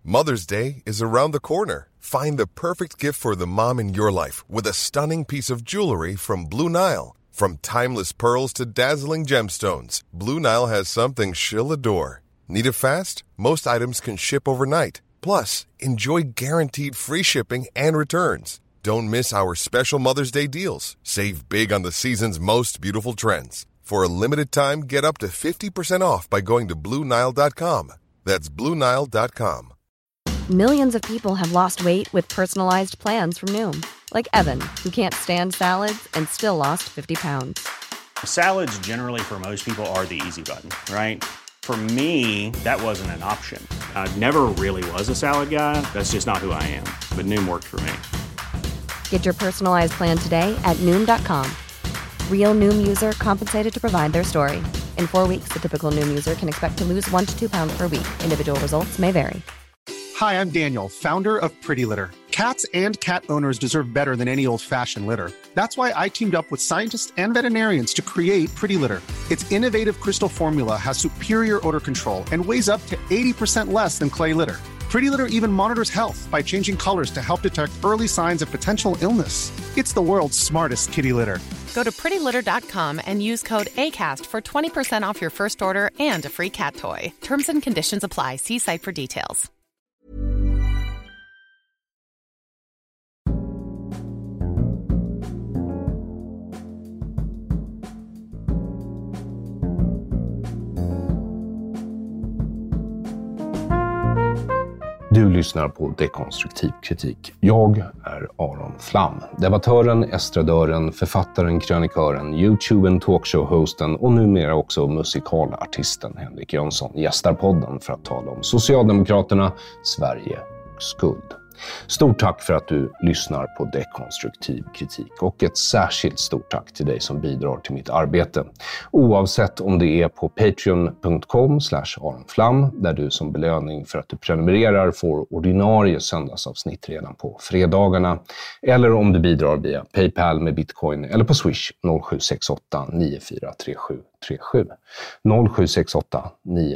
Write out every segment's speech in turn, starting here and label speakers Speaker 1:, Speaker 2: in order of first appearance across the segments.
Speaker 1: Mother's Day is around the corner. Find the perfect gift for the mom in your life with a stunning piece of jewelry from Blue Nile. From timeless pearls to dazzling gemstones, Blue Nile has something she'll adore. Need it fast? Most items can ship overnight. Plus, enjoy guaranteed free shipping and returns. Don't miss our special Mother's Day deals. Save big on the season's most beautiful trends. For a limited time, get up to 50% off by going to BlueNile.com. That's BlueNile.com.
Speaker 2: Millions of people have lost weight with personalized plans from Noom. Like Evan, who can't stand salads and still lost 50 pounds.
Speaker 3: Salads generally for most people are the easy button, right? For me, that wasn't an option. I never really was a salad guy. That's just not who I am. But Noom worked for me.
Speaker 2: Get your personalized plan today at Noom.com. Real Noom user compensated to provide their story. In 4 weeks, the typical Noom user can expect to lose 1 to 2 pounds per week. Individual results may vary.
Speaker 4: Hi, I'm Daniel, founder of Pretty Litter. Cats and cat owners deserve better than any old-fashioned litter. That's why I teamed up with scientists and veterinarians to create Pretty Litter. Its innovative crystal formula has superior odor control and weighs up to 80% less than clay litter. Pretty Litter even monitors health by changing colors to help detect early signs of potential illness. It's the world's smartest kitty litter.
Speaker 5: Go to prettylitter.com and use code ACAST for 20% off your first order and a free cat toy. Terms and conditions apply. See site for details.
Speaker 6: Du lyssnar på Dekonstruktiv kritik. Jag är Aron Flam. Debattören, estradören, författaren, krönikören, YouTuben, talkshow-hosten och numera också musikalartisten Henrik Jönsson gästar podden för att tala om Socialdemokraterna, Sverige och skuld. Stort tack för att du lyssnar på Dekonstruktiv kritik och ett särskilt stort tack till dig som bidrar till mitt arbete. Oavsett om det är på patreon.com/aronflam där du som belöning för att du prenumererar får ordinarie söndagsavsnitt redan på fredagarna, eller om du bidrar via PayPal med Bitcoin eller på Swish 0768 943737 0768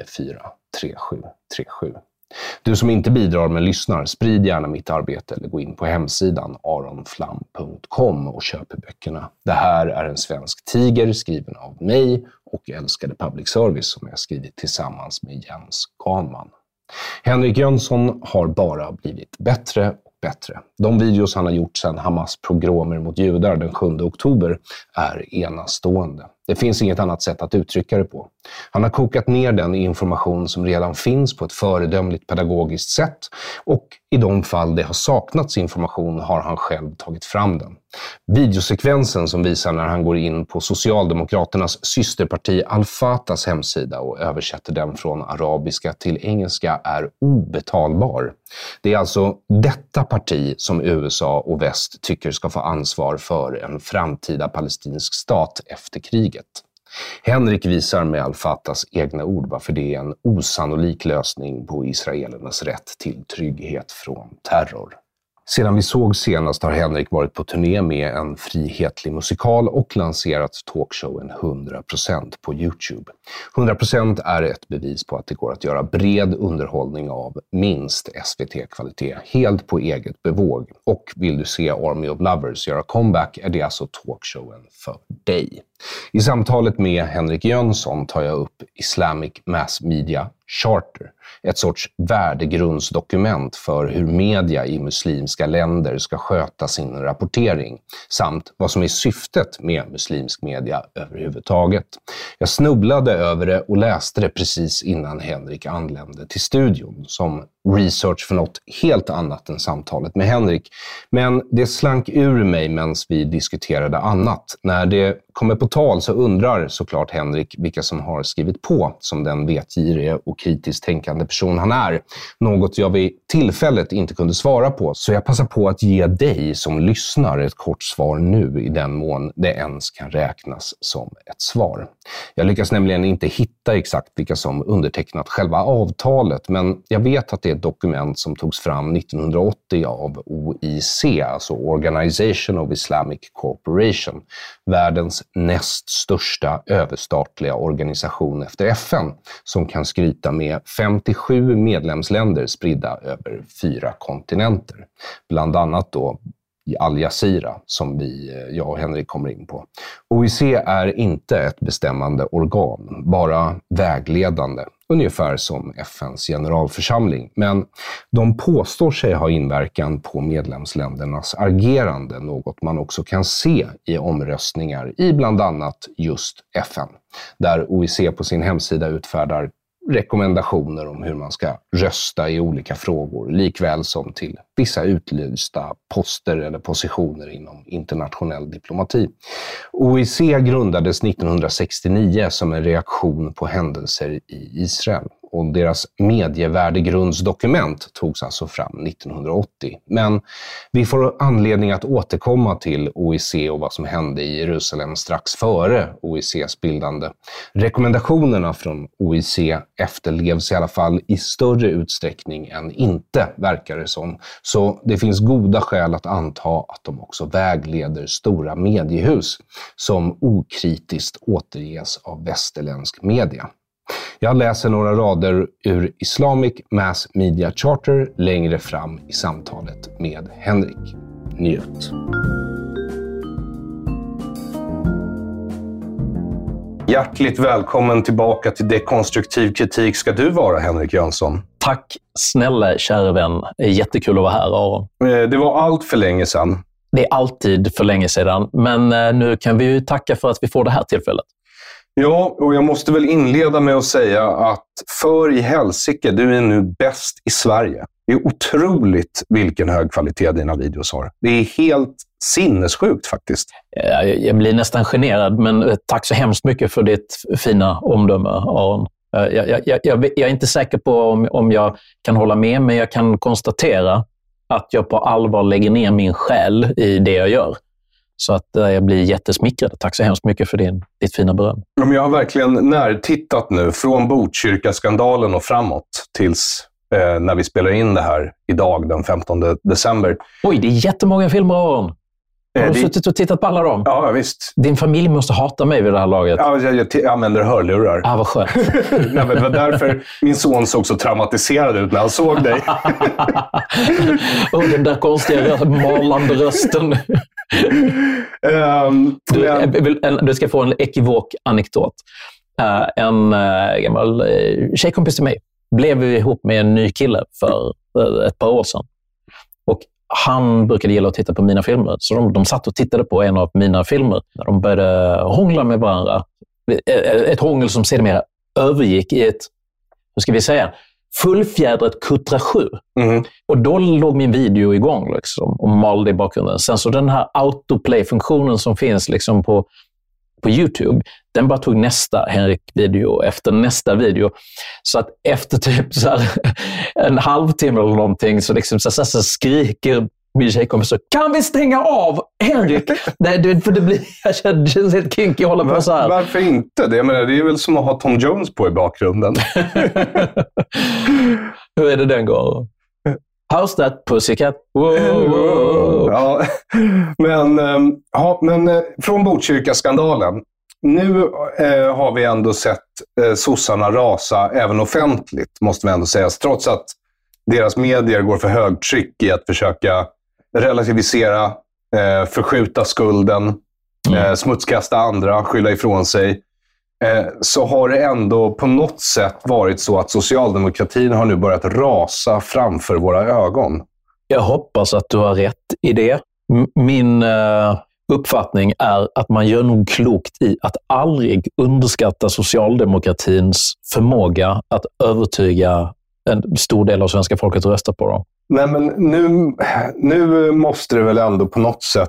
Speaker 6: 943737. Du som inte bidrar men lyssnar, sprid gärna mitt arbete eller gå in på hemsidan aronflam.com och köp böckerna. Det här är en svensk tiger skriven av mig och älskade public service som jag skrivit tillsammans med Jens Ganman. Henrik Jönsson har bara blivit bättre och bättre. De videos han har gjort sedan Hamas pogromer mot judar den 7 oktober är enastående. Det finns inget annat sätt att uttrycka det på. Han har kokat ner den information som redan finns på ett föredömligt pedagogiskt sätt, och i de fall det har saknats information har han själv tagit fram den. Videosekvensen som visar när han går in på Socialdemokraternas systerparti Al-Fatahs hemsida och översätter den från arabiska till engelska är obetalbar. Det är alltså detta parti som USA och väst tycker ska få ansvar för en framtida palestinsk stat efter kriget. Henrik visar med Al-Fatahs egna ord varför det är en osannolik lösning på israelernas rätt till trygghet från terror. Sedan vi såg senast har Henrik varit på turné med en frihetlig musikal och lanserat talkshowen 100% på YouTube. 100% är ett bevis på att det går att göra bred underhållning av minst SVT-kvalitet helt på eget bevåg. Och vill du se Army of Lovers göra comeback är det alltså talkshowen för dig. I samtalet med Henrik Jönsson tar jag upp Islamic Mass Media Charter, ett sorts värdegrundsdokument för hur media i muslimska länder ska sköta sin rapportering, samt vad som är syftet med muslimsk media överhuvudtaget. Jag snubblade över det och läste det precis innan Henrik anlände till studion, som research för något helt annat än samtalet med Henrik. Men det slank ur mig medan vi diskuterade annat. När det kommer på tal så undrar såklart Henrik vilka som har skrivit på som den vetgirige och kritiskt tänkande person han är. Något jag vid tillfället inte kunde svara på, så jag passar på att ge dig som lyssnar ett kort svar nu i den mån det ens kan räknas som ett svar. Jag lyckas nämligen inte hitta exakt vilka som undertecknat själva avtalet, men jag vet att det är ett dokument som togs fram 1980 av OIC, alltså Organization of Islamic Cooperation, världens näst näst största överstatliga organisation efter FN, som kan skryta med 57 medlemsländer spridda över 4 kontinenter. Bland annat då Al Jazeera, som jag och Henrik kommer in på. OIC är inte ett bestämmande organ, bara vägledande, ungefär som FNs generalförsamling. Men de påstår sig ha inverkan på medlemsländernas agerande, något man också kan se i omröstningar i bland annat just FN, där OIC på sin hemsida utfärdar rekommendationer om hur man ska rösta i olika frågor, likväl som till vissa utlysta poster eller positioner inom internationell diplomati. OIC grundades 1969 som en reaktion på händelser i Israel, och deras medievärdegrundsdokument togs alltså fram 1980. Men vi får anledning att återkomma till OIC och vad som hände i Jerusalem strax före OICs bildande. Rekommendationerna från OIC efterlevs i alla fall i större utsträckning än inte, verkar det som. Så det finns goda skäl att anta att de också vägleder stora mediehus som okritiskt återges av västerländsk media. Jag läser några rader ur Islamic Mass Media Charter längre fram i samtalet med Henrik. Njut. Hjärtligt välkommen tillbaka till Dekonstruktiv kritik ska du vara, Henrik Jönsson.
Speaker 7: Tack snälla kära vän. Det är jättekul att vara här, Aron.
Speaker 6: Det var allt för länge sedan.
Speaker 7: Det är alltid för länge sedan, men nu kan vi ju tacka för att vi får det här tillfället.
Speaker 6: Ja, och jag måste väl inleda med att säga att för i helsike, du är nu bäst i Sverige. Det är otroligt vilken hög kvalitet dina videos har. Det är helt sinnessjukt faktiskt.
Speaker 7: Jag blir nästan generad, men tack så hemskt mycket för ditt fina omdöme, Aron. Jag är inte säker på om jag kan hålla med, men jag kan konstatera att jag på allvar lägger ner min själ i det jag gör. Så att jag blir jättesmickrad. Tack så hemskt mycket för ditt fina beröm. Jag
Speaker 6: har verkligen närtittat nu från Botkyrka-skandalen och framåt tills när vi spelar in det här idag den 15 december.
Speaker 7: Oj, det är jättemånga filmer, Aron. Har du suttit och tittat på alla dem?
Speaker 6: Ja, visst.
Speaker 7: Din familj måste hata mig vid det här laget.
Speaker 6: Ja, jag använder hörlurar.
Speaker 7: Vad skönt.
Speaker 6: Nej, men det var därför min son såg så traumatiserad ut när han såg dig.
Speaker 7: Den där konstiga malande rösten. Du ska få en ekivok anekdot. En gammal tjejkompis till mig blev ihop med en ny kille för ett par år sedan. Och han brukade gilla att titta på mina filmer. Så de satt och tittade på en av mina filmer. När de började hångla med varandra. Ett hångel som sedermera övergick i ett, hur ska vi säga, fullfjädrat kuttrasjur. Mm. Och då låg min video igång liksom, och malde i bakgrunden. Sen så den här autoplay-funktionen som finns liksom på YouTube, den bara tog nästa Henrik-video efter nästa video. Så att efter typ så här, en halvtimme eller någonting så, liksom, så skriker min tjejkompis så, kan vi stänga av Henrik? Nej, för jag känner helt kinky att hålla på så här.
Speaker 6: Varför inte? Det är väl som att ha Tom Jones på i bakgrunden.
Speaker 7: Hur är det den går? How's that pussycat? Wow.
Speaker 6: Ja, men från Botkyrka-skandalen. Nu har vi ändå sett sossarna rasa även offentligt, måste vi ändå säga. Trots att deras medier går för högtryck i att försöka relativisera, förskjuta skulden, smutskasta andra, skylla ifrån sig. Så har det ändå på något sätt varit så att socialdemokratin har nu börjat rasa framför våra ögon.
Speaker 7: Jag hoppas att du har rätt i det. Min uppfattning är att man gör nog klokt i att aldrig underskatta socialdemokratins förmåga att övertyga en stor del av svenska folket att rösta på dem.
Speaker 6: Nej, men nu måste det väl ändå på något sätt...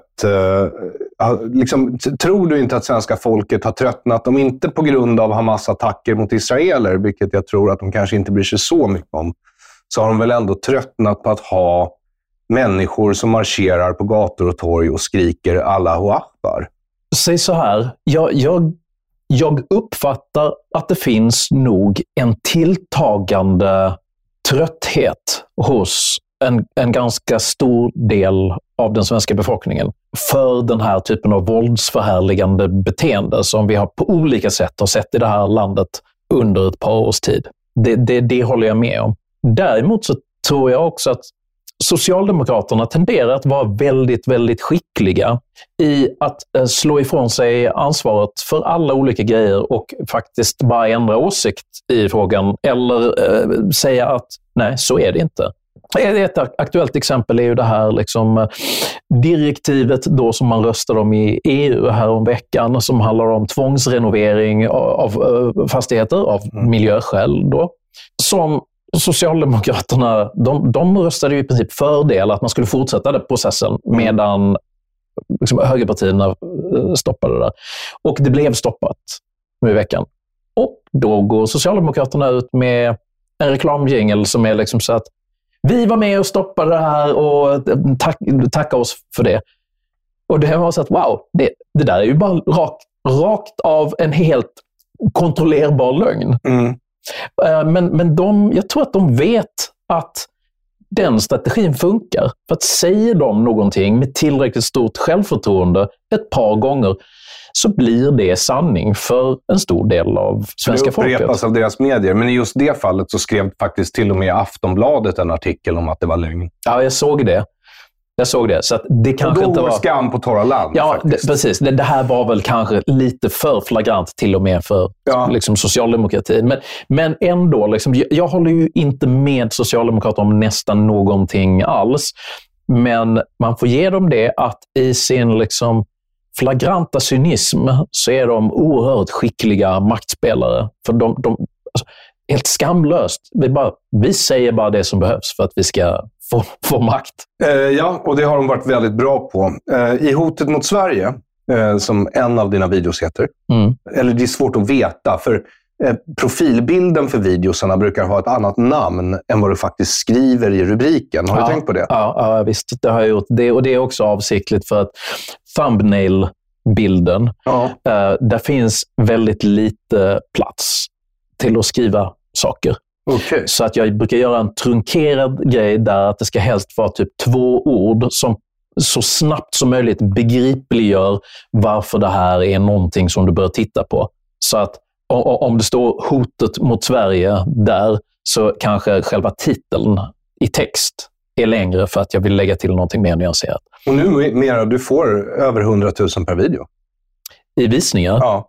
Speaker 6: tror du inte att svenska folket har tröttnat, om inte på grund av Hamas attacker mot israeler, vilket jag tror att de kanske inte bryr sig så mycket om, så har de väl ändå tröttnat på att ha människor som marscherar på gator och torg och skriker Allahu Akbar?
Speaker 7: Säg så här, jag uppfattar att det finns nog en tilltagande trötthet hos en ganska stor del av den svenska befolkningen för den här typen av våldsförhärligande beteende som vi har på olika sätt har sett i det här landet under ett par års tid. Det håller jag med om. Däremot så tror jag också att Socialdemokraterna tenderar att vara väldigt, väldigt skickliga i att slå ifrån sig ansvaret för alla olika grejer och faktiskt bara ändra åsikt i frågan eller säga att nej, så är det inte. Ett aktuellt exempel är ju det här liksom, direktivet då som man röstade om i EU häromveckan som handlar om tvångsrenovering av fastigheter av miljöskäl då, som Socialdemokraterna, de röstade ju i princip fördel att man skulle fortsätta den processen medan liksom, högerpartierna stoppade det. Och det blev stoppat nu i veckan. Och då går Socialdemokraterna ut med en reklamjingel som är liksom så att vi var med och stoppade det här och tacka oss för det. Och det var så att wow, det där är ju bara rakt av en helt kontrollerbar lögn. Mm. Men jag tror att de vet att den strategin funkar. För att säger de någonting med tillräckligt stort självförtroende ett par gånger så blir det sanning för en stor del av svenska folket. Det upprepas
Speaker 6: av deras medier, men i just det fallet så skrev faktiskt till och med Aftonbladet en artikel om att det var lögn.
Speaker 7: Ja, jag såg det. Så att det kanske inte var
Speaker 6: skam på torra land.
Speaker 7: Ja, precis. Det här var väl kanske lite för flagrant till och med för liksom, socialdemokratin. Men ändå, liksom, jag håller ju inte med Socialdemokraterna om nästan någonting alls. Men man får ge dem det att i sin liksom, flagranta cynism så är de oerhört skickliga maktspelare. För de alltså, helt skamlöst. Vi säger bara det som behövs för att vi ska få makt.
Speaker 6: Ja, och det har de varit väldigt bra på. I Hotet mot Sverige, som en av dina videos heter, eller det är svårt att veta, för profilbilden för videosarna brukar ha ett annat namn än vad du faktiskt skriver i rubriken. Har du tänkt på det?
Speaker 7: Ja, visst. Det har jag gjort. Och det är också avsiktligt för att thumbnail-bilden, där finns väldigt lite plats till att skriva saker.
Speaker 6: Okay.
Speaker 7: Så att jag brukar göra en trunkerad grej där att det ska helst vara typ 2 ord som så snabbt som möjligt begripliggör varför det här är någonting som du bör titta på. Så att om det står Hotet mot Sverige där så kanske själva titeln i text är längre för att jag vill lägga till någonting mer nyanserat.
Speaker 6: Och numera du får över 100 000 per video.
Speaker 7: I visningar?
Speaker 6: Ja.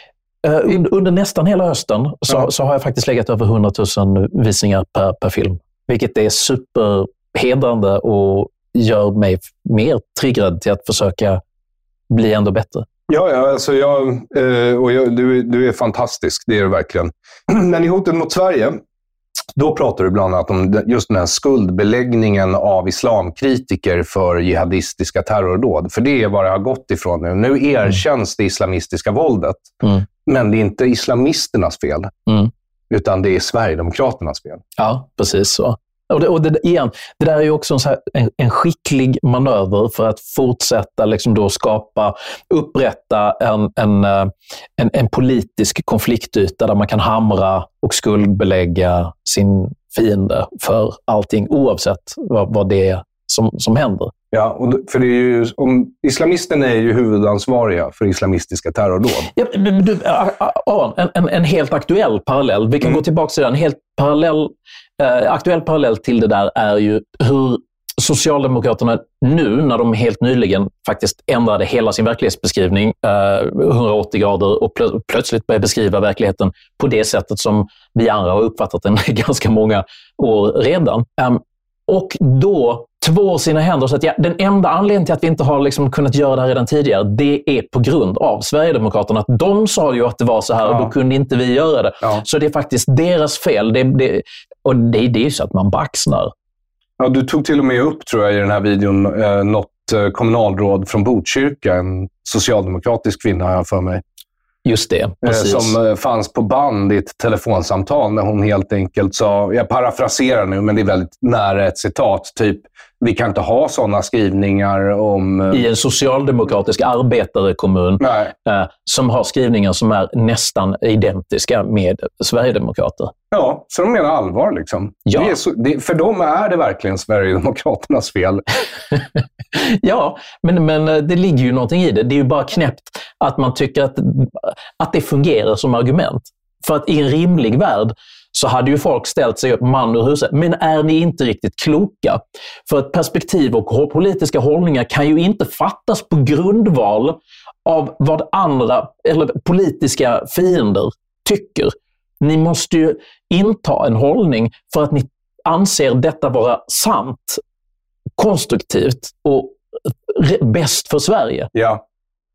Speaker 7: Under nästan hela hösten så har jag faktiskt läggat över 100 000 visningar per film. Vilket är superhedrande och gör mig mer triggrad till att försöka bli ändå bättre.
Speaker 6: Ja, alltså du är fantastisk, det är du verkligen. Men i Hotet mot Sverige, då pratar du bland annat om just den här skuldbeläggningen av islamkritiker för jihadistiska terrordåd. För det är vad det har gått ifrån nu. Nu erkänns det islamistiska våldet. Men det är inte islamisternas fel. Utan det är Sverigedemokraternas fel.
Speaker 7: Ja, precis så. Och det där är ju också en skicklig manöver för att fortsätta liksom då upprätta en politisk konfliktyta där man kan hamra och skuldbelägga sin fiende för allting oavsett vad det är som händer.
Speaker 6: Ja, och för det är ju, islamisterna är ju huvudansvariga för islamistiska terrordåd.
Speaker 7: Ja, en helt aktuell parallell. Vi kan gå tillbaka till den. En helt aktuell parallell till det där är ju hur Socialdemokraterna nu, när de helt nyligen faktiskt ändrade hela sin verklighetsbeskrivning 180 grader och plötsligt började beskriva verkligheten på det sättet som vi andra har uppfattat den ganska många år redan. Och då två sina händer så att den enda anledningen till att vi inte har liksom kunnat göra det här redan tidigare, det är på grund av Sverigedemokraterna. Att de sa ju att det var så här och då kunde inte vi göra det. Ja. Så det är faktiskt deras fel. Och det är ju så att man baxnar.
Speaker 6: Ja, du tog till och med upp, tror jag, i den här videon något kommunalråd från Botkyrka, en socialdemokratisk kvinna har jag för mig.
Speaker 7: Just det, precis.
Speaker 6: Som fanns på band i ett telefonsamtal när hon helt enkelt sa, jag parafraserar nu men det är väldigt nära ett citat, typ vi kan inte ha sådana skrivningar om...
Speaker 7: I en socialdemokratisk arbetarekommun som har skrivningar som är nästan identiska med Sverigedemokrater.
Speaker 6: Ja, så de menar allvar liksom.
Speaker 7: Ja.
Speaker 6: För dem är det verkligen Sverigedemokraternas fel.
Speaker 7: Ja, men det ligger ju någonting i det. Det är ju bara knäppt att man tycker att det fungerar som argument. För att i en rimlig värld så hade ju folk ställt sig upp man ur huset. Men är ni inte riktigt kloka? För ett perspektiv och politiska hållningar kan ju inte fattas på grundval av vad andra eller politiska fiender tycker. Ni måste ju inta en hållning för att ni anser detta vara sant, konstruktivt och bäst för Sverige.
Speaker 6: Ja.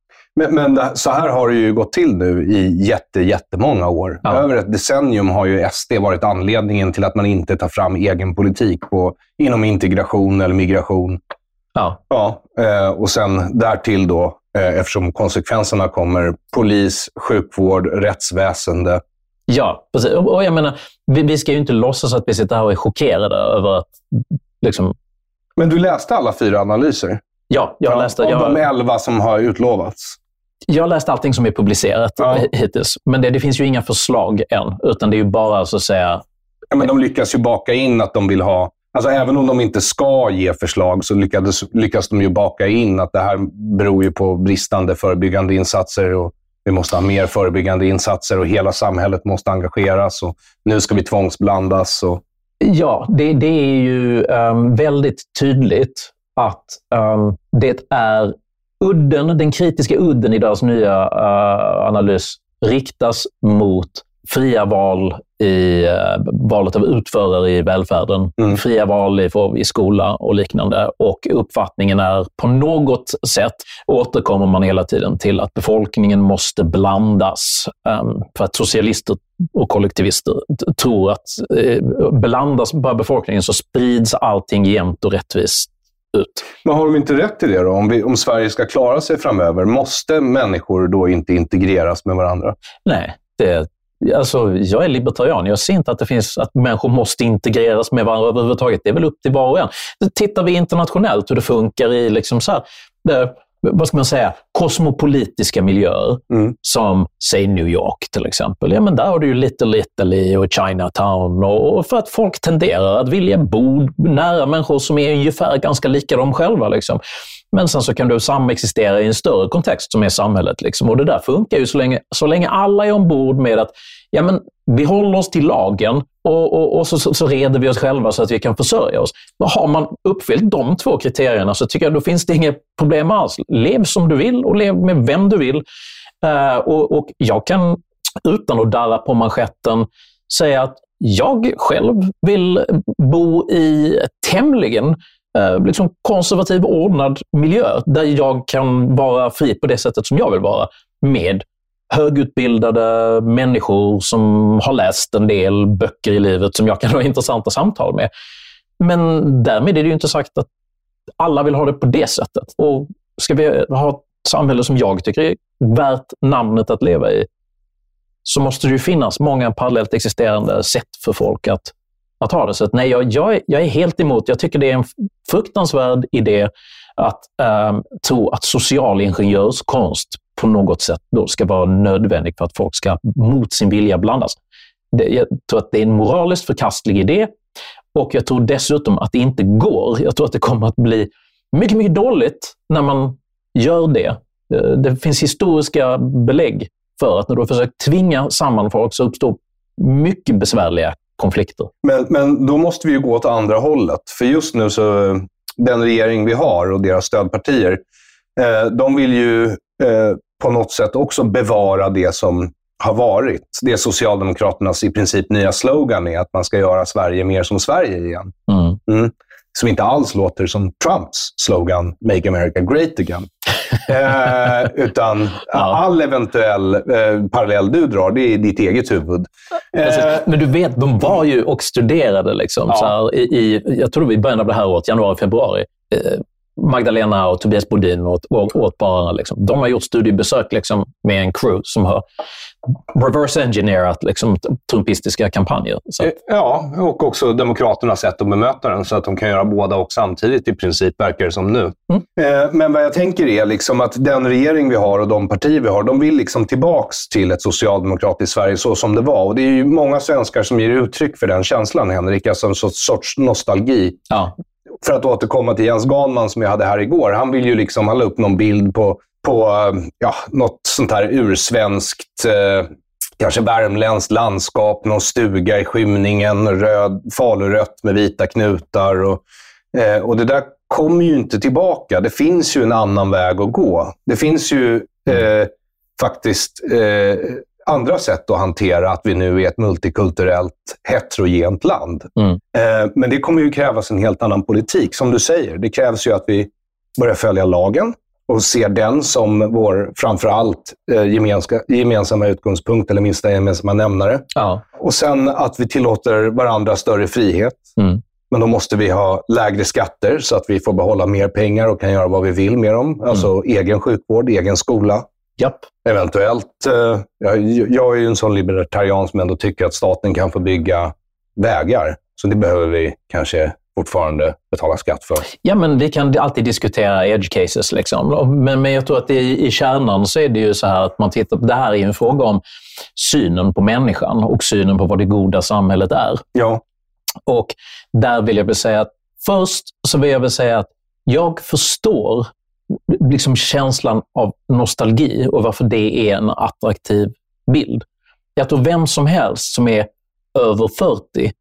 Speaker 6: Men så här har det ju gått till nu i jättemånga år. Ja. Över ett decennium har ju SD varit anledningen till att man inte tar fram egen politik inom integration eller migration. Ja. Och sen därtill då, eftersom konsekvenserna kommer, polis, sjukvård, rättsväsende.
Speaker 7: Ja, precis. Och jag menar, vi ska ju inte låtsas att vi sitter här och är chockerade över att liksom...
Speaker 6: Men du läste alla 4 analyser?
Speaker 7: Ja, jag läste...
Speaker 6: Av de 11 som har utlovats?
Speaker 7: Jag har läst allting som är publicerat hittills. Men det finns ju inga förslag än, utan det är ju bara så att säga...
Speaker 6: Ja, men de lyckas ju baka in att de vill ha... Alltså även om de inte ska ge förslag så lyckas de ju baka in att det här beror ju på bristande förebyggande insatser och vi måste ha mer förebyggande insatser och hela samhället måste engageras och nu ska vi tvångsblandas. Och...
Speaker 7: Ja, det är ju väldigt tydligt att det är den kritiska udden i deras nya analys riktas mot fria val i valet av utförare i välfärden, fria val i skola och liknande. Och uppfattningen är på något sätt återkommer man hela tiden till att befolkningen måste blandas. För att socialister och kollektivister tror att blandas bara befolkningen så sprids allting jämnt och rättvist ut. Men
Speaker 6: har de inte rätt till det då? Om Sverige ska klara sig framöver, måste människor då inte integreras med varandra?
Speaker 7: Nej, alltså, jag är libertarian. Jag ser inte att det finns att människor måste integreras med varandra överhuvudtaget. Det är väl upp till var och en. Tittar vi internationellt hur det funkar i liksom så här, vad ska man säga, kosmopolitiska miljöer som, säg New York till exempel. Ja, men där har du ju Little Italy och Chinatown och för att folk tenderar att vilja bo nära människor som är ungefär ganska lika dem själva liksom. Men sen så kan du samexistera i en större kontext som är samhället liksom. Och det där funkar ju så länge alla är ombord med att ja, men vi håller oss till lagen och så reder vi oss själva så att vi kan försörja oss. Har man uppfyllt de 2 kriterierna så tycker jag då finns det inget problem alls. Lev som du vill och lev med vem du vill. Och jag kan utan att darra på manschetten säga att jag själv vill bo i tämligen liksom konservativ ordnad miljö där jag kan vara fri på det sättet som jag vill vara med högutbildade människor som har läst en del böcker i livet som jag kan ha intressanta samtal med. Men därmed är det ju inte sagt att alla vill ha det på det sättet. Och ska vi ha ett samhälle som jag tycker är värt namnet att leva i så måste det ju finnas många parallellt existerande sätt för folk att ha det. Så att, nej, jag är helt emot. Jag tycker det är en fruktansvärd idé att tro att social ingenjörskonst på något sätt då ska vara nödvändig för att folk ska mot sin vilja blandas. Jag tror att det är en moraliskt förkastlig idé och jag tror dessutom att det inte går. Jag tror att det kommer att bli mycket, mycket dåligt när man gör det. Det finns historiska belägg för att när du har försökt tvinga samman folk så uppstår mycket besvärliga konflikter.
Speaker 6: Men då måste vi ju gå åt andra hållet. För just nu så den regering vi har och deras stödpartier, de vill ju på något sätt också bevara det som har varit. Det är Socialdemokraternas i princip nya slogan är att man ska göra Sverige mer som Sverige igen. Som inte alls låter som Trumps slogan Make America Great Again. Utan all eventuell parallell du drar, det är ditt eget huvud.
Speaker 7: Men du vet, de var ju och studerade liksom, så här, jag tror det var i början av det här året, januari, februari. Magdalena och Tobias Bodin åt bara liksom. De har gjort studiebesök liksom, med en crew som har reverse-engineerat liksom, trumpistiska kampanjer. Så.
Speaker 6: Ja, och också demokraternas sätt att bemöta den så att de kan göra båda och samtidigt i princip verkar det som nu. Men vad jag tänker är liksom att den regering vi har och de partier vi har, de vill liksom tillbaks till ett socialdemokratiskt Sverige så som det var. Och det är ju många svenskar som ger uttryck för den känslan, Henrik, alltså en sorts nostalgi. Ja. För att återkomma till Jens Ganman som jag hade här igår. Han vill ju liksom, han la upp någon bild på något sånt här ursvenskt, kanske värmländskt landskap, någon stuga i skymningen, falurött med vita knutar. Och det där kommer ju inte tillbaka. Det finns ju en annan väg att gå. Det finns ju faktiskt andra sätt att hantera att vi nu är ett multikulturellt, heterogent land. Men det kommer ju krävas en helt annan politik. Som du säger, det krävs ju att vi börjar följa lagen och ser den som vår framförallt gemensamma utgångspunkt eller minsta gemensamma nämnare. Ja. Och sen att vi tillåter varandra större frihet. Men då måste vi ha lägre skatter så att vi får behålla mer pengar och kan göra vad vi vill med dem. Alltså egen sjukvård, egen skola.
Speaker 7: Japp.
Speaker 6: Eventuellt. Jag är ju en sån libertarian som ändå tycker att staten kan få bygga vägar. Så det behöver vi kanske fortfarande betala skatt för.
Speaker 7: Ja, men vi kan alltid diskutera edge cases. Liksom. Men jag tror att i kärnan så är det ju så här att man tittar på det här är en fråga om synen på människan och synen på vad det goda samhället är. Ja. Och där vill jag väl säga att först så vill jag väl säga att jag förstår liksom känslan av nostalgi och varför det är en attraktiv bild. Jag tror vem som helst som är över 40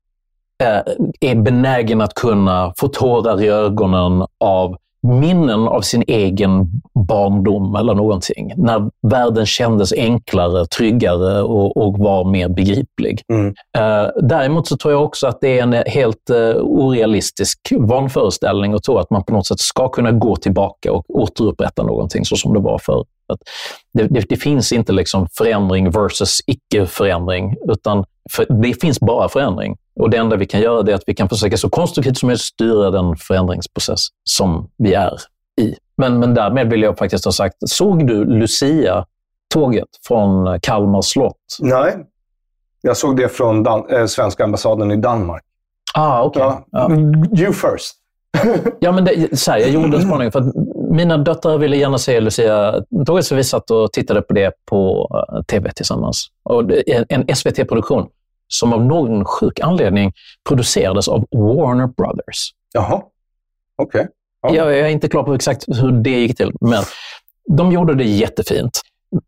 Speaker 7: är benägen att kunna få tårar i ögonen av minnen av sin egen barndom eller någonting. När världen kändes enklare, tryggare och var mer begriplig. Däremot så tror jag också att det är en helt orealistisk vanföreställning att tro att man på något sätt ska kunna gå tillbaka och återupprätta någonting så som det var förr. Det finns inte liksom förändring versus icke-förändring, utan det finns bara förändring. Och det enda vi kan göra är att vi kan försöka så konstruktivt som möjligt styra den förändringsprocess som vi är i. Men därmed vill jag faktiskt ha sagt, såg du Lucia-tåget från Kalmar slott?
Speaker 6: Nej, jag såg det från svenska ambassaden i Danmark.
Speaker 7: Okej. Ja.
Speaker 6: You first.
Speaker 7: Ja, men jag gjorde en spaning för att mina döttrar ville gärna se Lucia-tåget, så vi satt och tittade på det på tv tillsammans. Och en SVT-produktion som av någon sjuk anledning producerades av Warner Brothers.
Speaker 6: Jaha, okej. Ja.
Speaker 7: Jag är inte klar på exakt hur det gick till, men de gjorde det jättefint.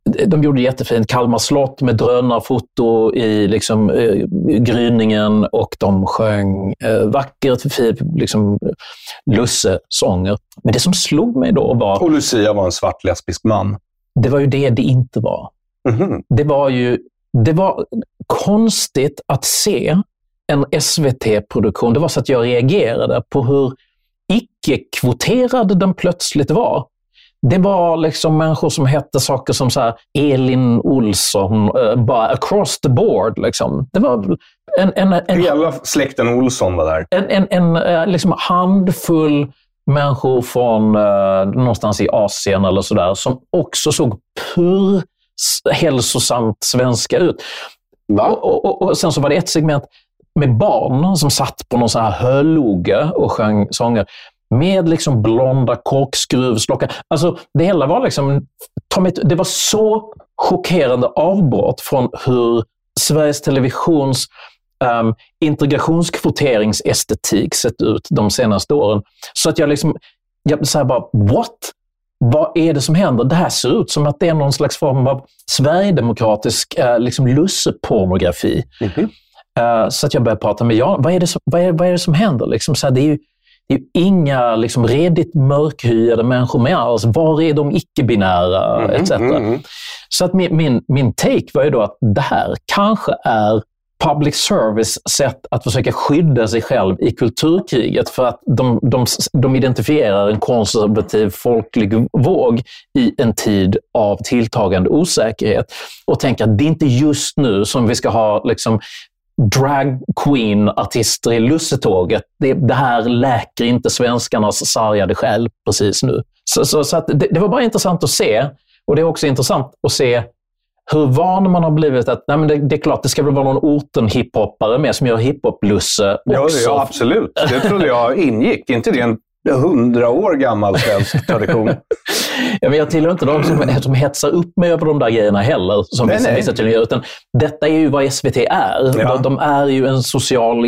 Speaker 7: Kalmar slott med drönarfoto i liksom, gryningen, och de sjöng vackert, liksom, lussesånger. Men det som slog mig då var...
Speaker 6: Och Lucia var en svart lesbisk man.
Speaker 7: Det var ju det inte var. Mm-hmm. Det var konstigt att se en SVT-produktion. Det var så att jag reagerade på hur icke-kvoterad den plötsligt var. Det var liksom människor som hette saker som så här Elin Olsson, bara across the board. Liksom. Det var
Speaker 6: hela släkten Olsson var där.
Speaker 7: En liksom handfull människor från någonstans i Asien eller sådär, som också såg hälsosamt svenska ut. Och sen så var det ett segment med barn som satt på någon sån här hörloge och sjöng sånger med liksom blonda korkskruvslockar. Alltså det hela var liksom, det var så chockerande avbrott från hur Sveriges Televisions integrationskvoteringsestetik sett ut de senaste åren. Så att jag säger bara, what? Vad är det som händer? Det här ser ut som att det är någon slags form av sverigedemokratisk liksom lussepornografi. Så att jag började prata med Jan. Vad är det som händer? Liksom, så här, det är ju inga liksom, redigt mörkhyade människor med alls. Var är de icke-binära? Etc. Så att min take var ju då att det här kanske är public service sätt att försöka skydda sig själv i kulturkriget, för att de identifierar en konservativ folklig våg i en tid av tilltagande osäkerhet och tänker att det är inte just nu som vi ska ha liksom drag queen-artister i lussetåget. Det här läker inte svenskarnas sargade själ precis nu. Så att det var bara intressant att se. Och det är också intressant att se hur van man har blivit att nej, men det är klart, det ska väl vara någon orten-hiphoppare med som gör hiphop-lusse också.
Speaker 6: Ja, absolut. Det trodde jag ingick. Inte det en 100 år gammal svensk tradition?
Speaker 7: Ja, men jag tillhör inte de som hetsar upp mig över de där grejerna heller, som vissa tydligen gör, utan detta är ju vad SVT är. Ja. De är ju en social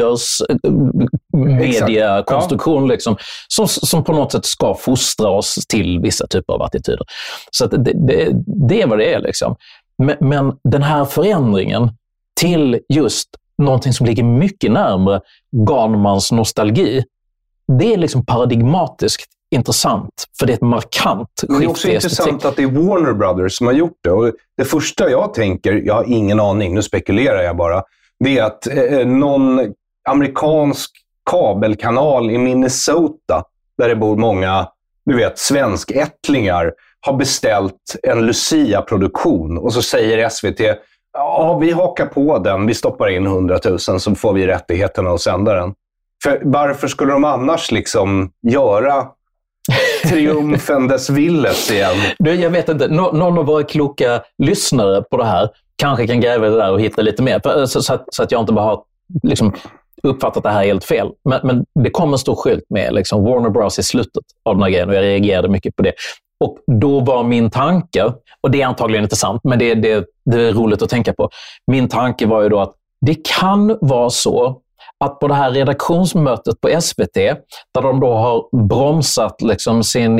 Speaker 7: ingenjörsmediakonstruktion liksom, som på något sätt ska fostra oss till vissa typer av attityder. Så att det är vad det är liksom. Men den här förändringen till just någonting som ligger mycket närmare Garnmans nostalgi, det är liksom paradigmatiskt intressant, för det är ett markant skifte. Det är också
Speaker 6: intressant att det är Warner Brothers som har gjort det. Och det första jag tänker, jag har ingen aning, nu spekulerar jag bara, det är att någon amerikansk kabelkanal i Minnesota, där det bor många, du vet, svenskättlingar, har beställt en Lucia-produktion. Och så säger SVT, ja, vi hakar på den, vi stoppar in 100 000 så får vi rättigheterna att sända den. För varför skulle de annars liksom göra triumfen dess villes igen?
Speaker 7: Jag vet inte, någon av våra kloka lyssnare på det här kanske kan gräva det där och hitta lite mer. Så att jag inte bara har liksom uppfattat det här helt fel. Men det kom en stor skylt med liksom Warner Bros. I slutet av den här grejen och jag reagerade mycket på det. Och då var min tanke, och det är antagligen inte sant, men det är roligt att tänka på. Min tanke var ju då att det kan vara så att på det här redaktionsmötet på SVT, där de då har bromsat liksom sin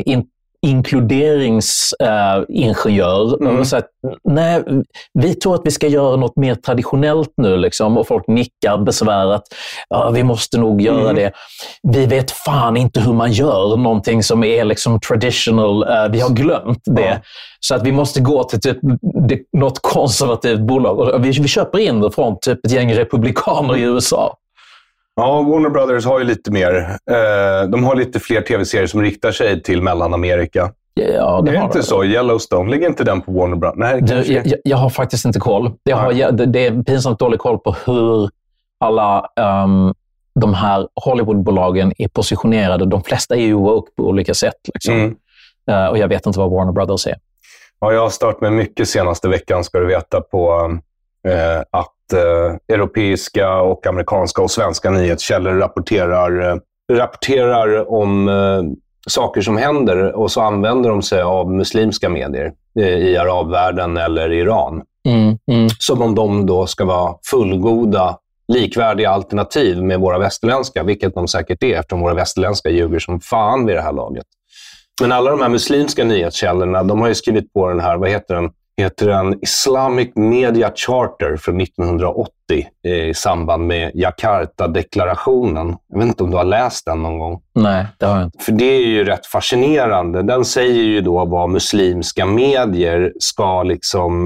Speaker 7: inkluderingsingenjör och sagt, nej, vi tror att vi ska göra något mer traditionellt nu liksom, och folk nickar besvärat, ja, vi måste nog göra det. Vi vet fan inte hur man gör någonting som är liksom traditional, vi har glömt det. Så att vi måste gå till typ något konservativt bolag och vi köper in det från typ ett gäng republikaner i USA.
Speaker 6: Ja, Warner Brothers har ju lite mer. De har lite fler tv-serier som riktar sig till Mellanamerika.
Speaker 7: Ja,
Speaker 6: det är inte så. Yellowstone, ligger inte den på Warner Brothers?
Speaker 7: Nej, jag har faktiskt inte koll. Det är pinsamt dålig koll på hur alla de här Hollywoodbolagen är positionerade. De flesta är ju woke på olika sätt. Liksom. Och jag vet inte vad Warner Brothers är.
Speaker 6: Ja, jag har startat med mycket senaste veckan, ska du veta, på att europeiska och amerikanska och svenska nyhetskällor rapporterar om saker som händer, och så använder de sig av muslimska medier i arabvärlden eller Iran. Som om de då ska vara fullgoda, likvärdiga alternativ med våra västerländska, vilket de säkert är, eftersom våra västerländska ljuger som fan vid det här laget. Men alla de här muslimska nyhetskällorna, de har ju skrivit på den här, vad heter den? Heter en Islamic Media Charter från 1980 i samband med Jakarta-deklarationen. Jag vet inte om du har läst den någon gång?
Speaker 7: Nej, det har jag inte.
Speaker 6: För det är ju rätt fascinerande. Den säger ju då vad muslimska medier ska liksom...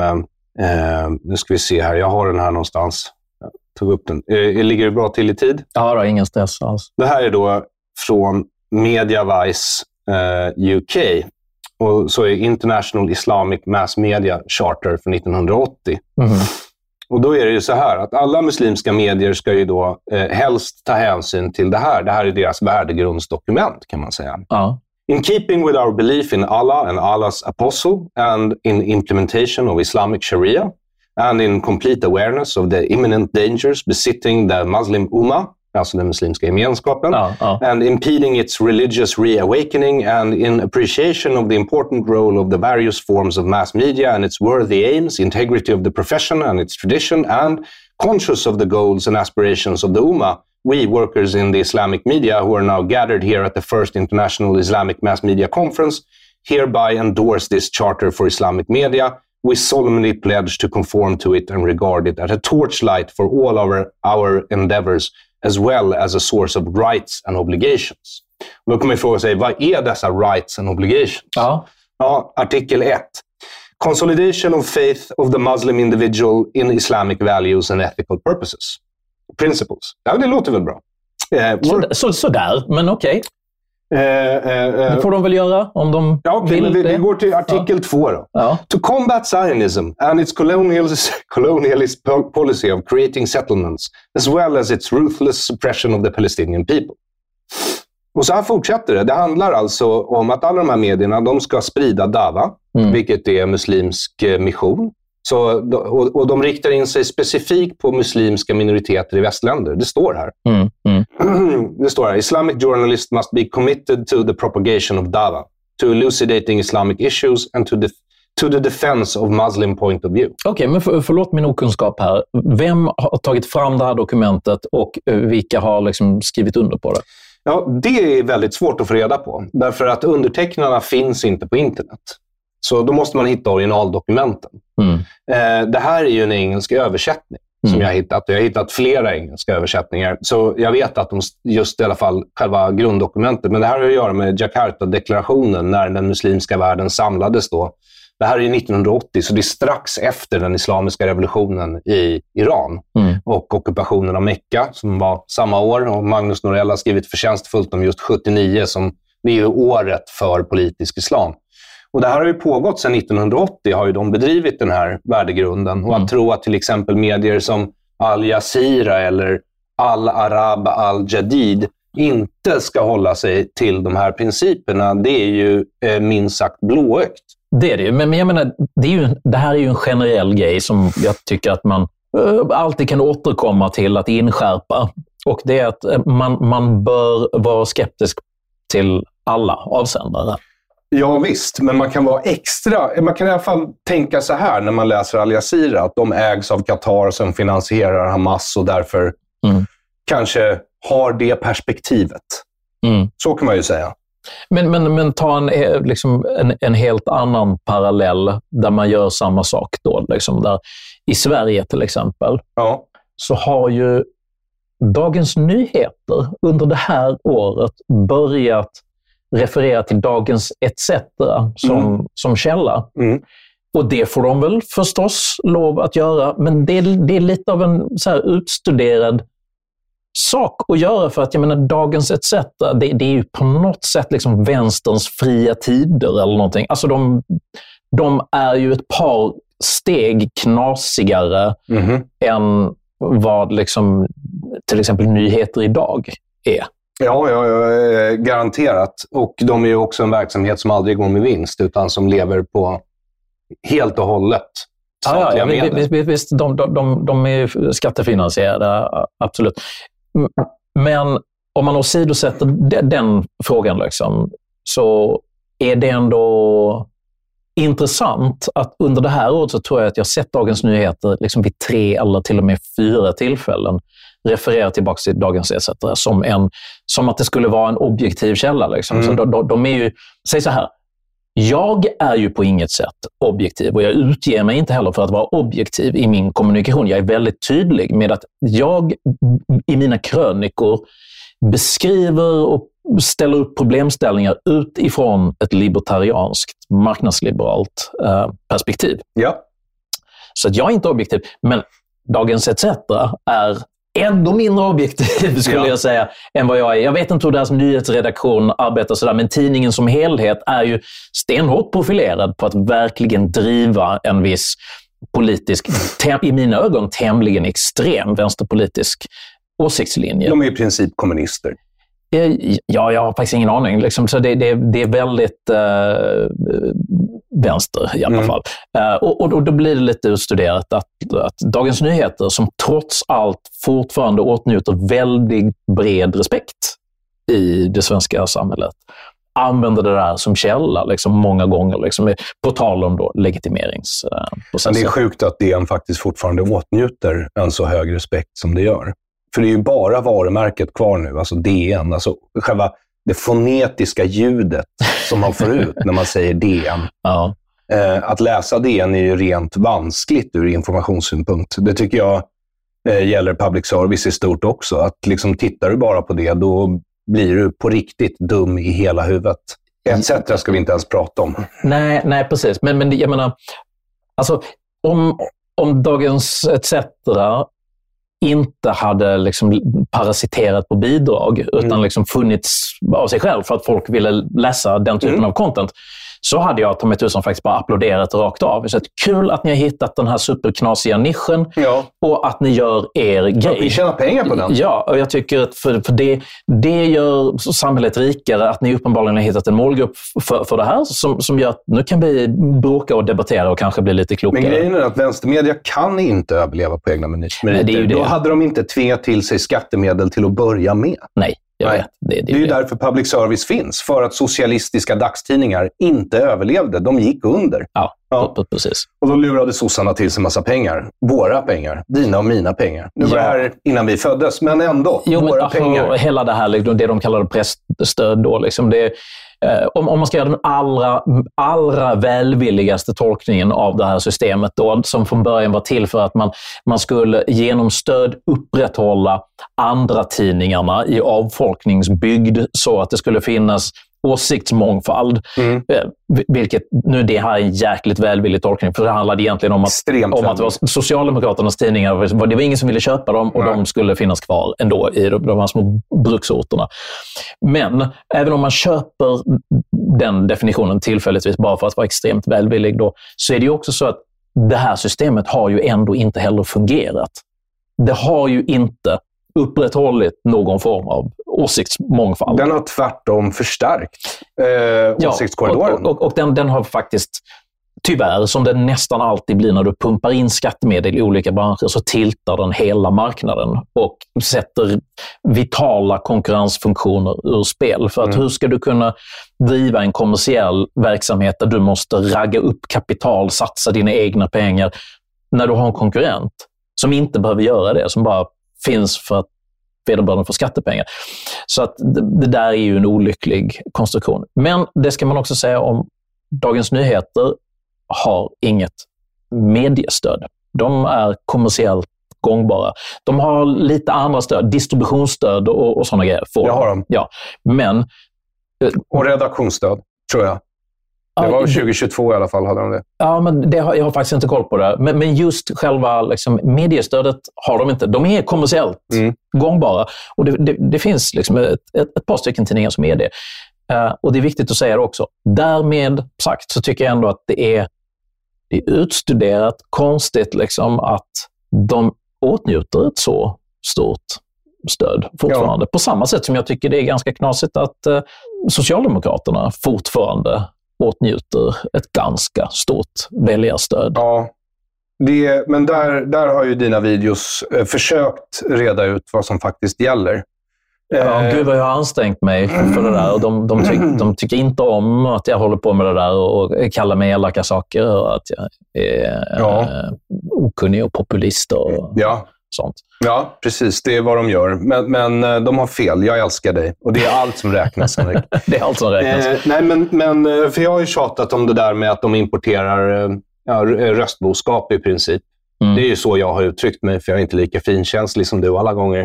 Speaker 6: nu ska vi se här, jag har den här någonstans. Jag tog upp den. Ligger det bra till i tid?
Speaker 7: Ja, det är ingen stress alls.
Speaker 6: Det här är då från Mediavise UK. Och så är International Islamic Mass Media Charter för 1980. Och då är det ju så här att alla muslimska medier ska ju då helst ta hänsyn till det här. Det här är deras värdegrundsdokument, kan man säga. In keeping with our belief in Allah and Allah's apostle and in implementation of Islamic Sharia and in complete awareness of the imminent dangers besitting the Muslim Ummah, alltså den muslimska gemenskapen, and impeding its religious reawakening, and in appreciation of the important role of the various forms of mass media and its worthy aims, integrity of the profession and its tradition, and conscious of the goals and aspirations of the Ummah, we workers in the Islamic media who are now gathered here at the First International Islamic Mass Media Conference hereby endorse this charter for Islamic media. We solemnly pledge to conform to it and regard it as a torchlight for all our endeavors, as well as a source of rights and obligations. Och då kommer jag fråga sig, vad är dessa rights and obligations? Ja, artikel 1. Consolidation of faith of the Muslim individual in Islamic values and ethical principles. Ja, det låter väl bra.
Speaker 7: Sådär, men okej. Det får de väl göra om de vill
Speaker 6: men
Speaker 7: det.
Speaker 6: vi går till artikel 2 då.
Speaker 7: Ja.
Speaker 6: To combat Zionism and its colonialist policy of creating settlements as well as its ruthless suppression of the Palestinian people. Och så här fortsätter det. Det handlar alltså om att alla de här medierna, de ska sprida dawa, vilket är muslimsk mission. Och de riktar in sig specifikt på muslimska minoriteter i västländer. Det står här. Det står här. Islamic journalists must be committed to the propagation of dawa, to elucidating Islamic issues and to the defense of Muslim point of view.
Speaker 7: Okej, men förlåt min okunskap här. Vem har tagit fram det här dokumentet och vilka har liksom skrivit under på det?
Speaker 6: Ja, det är väldigt svårt att få reda på. Därför att undertecknarna finns inte på internet. Så då måste man hitta originaldokumenten. Det här är ju en engelsk översättning som jag har hittat. Jag har hittat flera engelska översättningar. Så jag vet att de just i alla fall själva grunddokumentet. Men det här har att göra med Jakarta-deklarationen när den muslimska världen samlades då. Det här är ju 1980, så det är strax efter den islamiska revolutionen i Iran och ockupationen av Mekka som var samma år. Och Magnus Norell har skrivit förtjänstfullt om just 79 som det är ju året för politisk islam. Och det här har ju pågått sedan 1980, har ju de bedrivit den här värdegrunden. Och att tro att till exempel medier som Al Jazeera eller Al Arab Al Jadid inte ska hålla sig till de här principerna, det är ju minst sagt blåögt.
Speaker 7: Det är det ju, men jag menar, det här är ju en generell grej som jag tycker att man alltid kan återkomma till att inskärpa. Och det är att man bör vara skeptisk till alla avsändare.
Speaker 6: Ja visst, men man kan vara man kan i alla fall tänka så här när man läser Al Jazeera, att de ägs av Qatar som finansierar Hamas och därför kanske har det perspektivet. Så kan man ju säga.
Speaker 7: Men ta en helt annan parallell där man gör samma sak då. Liksom där, i Sverige till exempel, så har ju Dagens Nyheter under det här året börjat referera till Dagens ETC som källa. Och det får de väl förstås lov att göra, men det är lite av en så här utstuderad sak att göra, för att jag menar, Dagens ETC, det är ju på något sätt liksom vänsterns fria tider eller någonting. Alltså de är ju ett par steg knasigare än vad liksom till exempel Nyheter idag är.
Speaker 6: Ja, garanterat. Och de är ju också en verksamhet som aldrig går med vinst, utan som lever på helt och hållet statliga medel.
Speaker 7: Visst, de är skattefinansierade, absolut. Men om man åsidosätter den frågan liksom, så är det ändå intressant att under det här året så tror jag att jag sett Dagens Nyheter liksom vid 3 eller till och med 4 tillfällen referera tillbaka till Dagens ETC som att det skulle vara en objektiv källa. Liksom. Så de är ju, säg så här, jag är ju på inget sätt objektiv och jag utger mig inte heller för att vara objektiv i min kommunikation. Jag är väldigt tydlig med att jag i mina krönikor beskriver och ställer upp problemställningar utifrån ett libertarianskt, marknadsliberalt perspektiv.
Speaker 6: Ja.
Speaker 7: Så att jag är inte objektiv, men Dagens ETC är ändå mindre objektiv skulle jag säga än vad jag är. Jag vet inte hur deras nyhetsredaktion arbetar sådär, men tidningen som helhet är ju stenhårt profilerad på att verkligen driva en viss politisk, i mina ögon tämligen extrem vänsterpolitisk åsiktslinje.
Speaker 6: De är i princip kommunister.
Speaker 7: Ja, jag har faktiskt ingen aning. Liksom, så det är väldigt vänster i alla fall. Och då blir det lite utstuderat att Dagens Nyheter, som trots allt fortfarande åtnjuter väldigt bred respekt i det svenska samhället, använder det där som källa liksom, många gånger, liksom, på tal om då legitimeringsprocessen.
Speaker 6: Det är sjukt att DN faktiskt fortfarande åtnjuter en så hög respekt som det gör. För det är ju bara varumärket kvar nu, alltså DN, alltså själva det fonetiska ljudet som man får ut när man säger DN.
Speaker 7: Ja.
Speaker 6: Att läsa DN är ju rent vanskligt ur informationssynpunkt. Det tycker jag gäller public service i stort också. Att liksom, tittar du bara på det, då blir du på riktigt dum i hela huvudet. Etc. ska vi inte ens prata om.
Speaker 7: Nej, precis. Men jag menar, alltså, om Dagens ETC inte hade liksom parasiterat på bidrag utan liksom funnits av sig själv för att folk ville läsa den typen av content, så hade jag Tommy Tusen faktiskt bara applåderat rakt av. Så kul att ni har hittat den här superknasiga nischen och att ni gör er grej.
Speaker 6: Vi tjänar pengar på den.
Speaker 7: Ja, och jag tycker att för det gör samhället rikare, att ni uppenbarligen har hittat en målgrupp för det här som gör att nu kan vi bråka och debattera och kanske bli lite klokare.
Speaker 6: Men grejen är att vänstermedia kan inte överleva på egna meriter. Då hade de inte tvingat till sig skattemedel till att börja med.
Speaker 7: Nej. Det är
Speaker 6: ju därför public service finns. För att socialistiska dagstidningar inte överlevde. De gick under.
Speaker 7: Ja. Precis.
Speaker 6: Och då lurade sossarna till sig massa pengar. Våra pengar. Dina och mina pengar. Nu var det här innan vi föddes, men ändå. Våra pengar.
Speaker 7: Hela det här, det de kallade pressstöd då. Liksom det, om man ska göra den allra välvilligaste tolkningen av det här systemet då, som från början var till för att man skulle genom stöd upprätthålla andra tidningarna i avfolkningsbygd så att det skulle finnas åsiktsmångfald. Vilket nu det här är en jäkligt välvillig tolkning, för det handlade egentligen om att det var Socialdemokraternas tidningar, det var ingen som ville köpa dem och de skulle finnas kvar ändå i de här små bruksorterna. Men även om man köper den definitionen tillfälligtvis bara för att vara extremt välvillig då, så är det ju också så att det här systemet har ju ändå inte heller fungerat. Det har ju inte upprätthållit någon form av åsiktsmångfald.
Speaker 6: Den har tvärtom förstärkt åsiktskorridoren.
Speaker 7: Och den har faktiskt, tyvärr, som det nästan alltid blir när du pumpar in skattemedel i olika branscher, så tiltar den hela marknaden och sätter vitala konkurrensfunktioner ur spel. För att hur ska du kunna driva en kommersiell verksamhet där du måste ragga upp kapital, satsa dina egna pengar, när du har en konkurrent som inte behöver göra det, som bara finns för att vederbörande får skattepengar. Så att det där är ju en olycklig konstruktion. Men det ska man också säga om Dagens Nyheter har inget mediestöd. De är kommersiellt gångbara. De har lite andra stöd, distributionsstöd och sådana grejer.
Speaker 6: Det har de.
Speaker 7: Ja, men...
Speaker 6: Och redaktionsstöd, tror jag. Det var 2022 i alla fall, hade de det.
Speaker 7: Ja, men jag har faktiskt inte koll på det. Men just själva liksom, mediestödet har de inte. De är kommersiellt gångbara. Och det finns liksom ett par stycken tidningar som är det. Och det är viktigt att säga det också. Därmed sagt så tycker jag ändå att det är utstuderat konstigt liksom, att de åtnjuter ett så stort stöd fortfarande. Ja. På samma sätt som jag tycker det är ganska knasigt att Socialdemokraterna fortfarande åtnjuter ett ganska stort väljarstöd.
Speaker 6: Ja, men där har ju dina videos försökt reda ut vad som faktiskt gäller.
Speaker 7: Ja, gud vad jag har ansträngt mig för det där. Och de tycker inte om att jag håller på med det där och kallar mig elaka saker och att jag är okunnig och populist och sånt.
Speaker 6: Ja, precis. Det är vad de gör. Men de har fel. Jag älskar dig. Och det är allt som räknas.
Speaker 7: Det är allt som räknas.
Speaker 6: Nej, men för jag har ju tjatat om det där med att de importerar röstboskap i princip. Det är ju så jag har uttryckt mig, för jag är inte lika finkänslig som du alla gånger.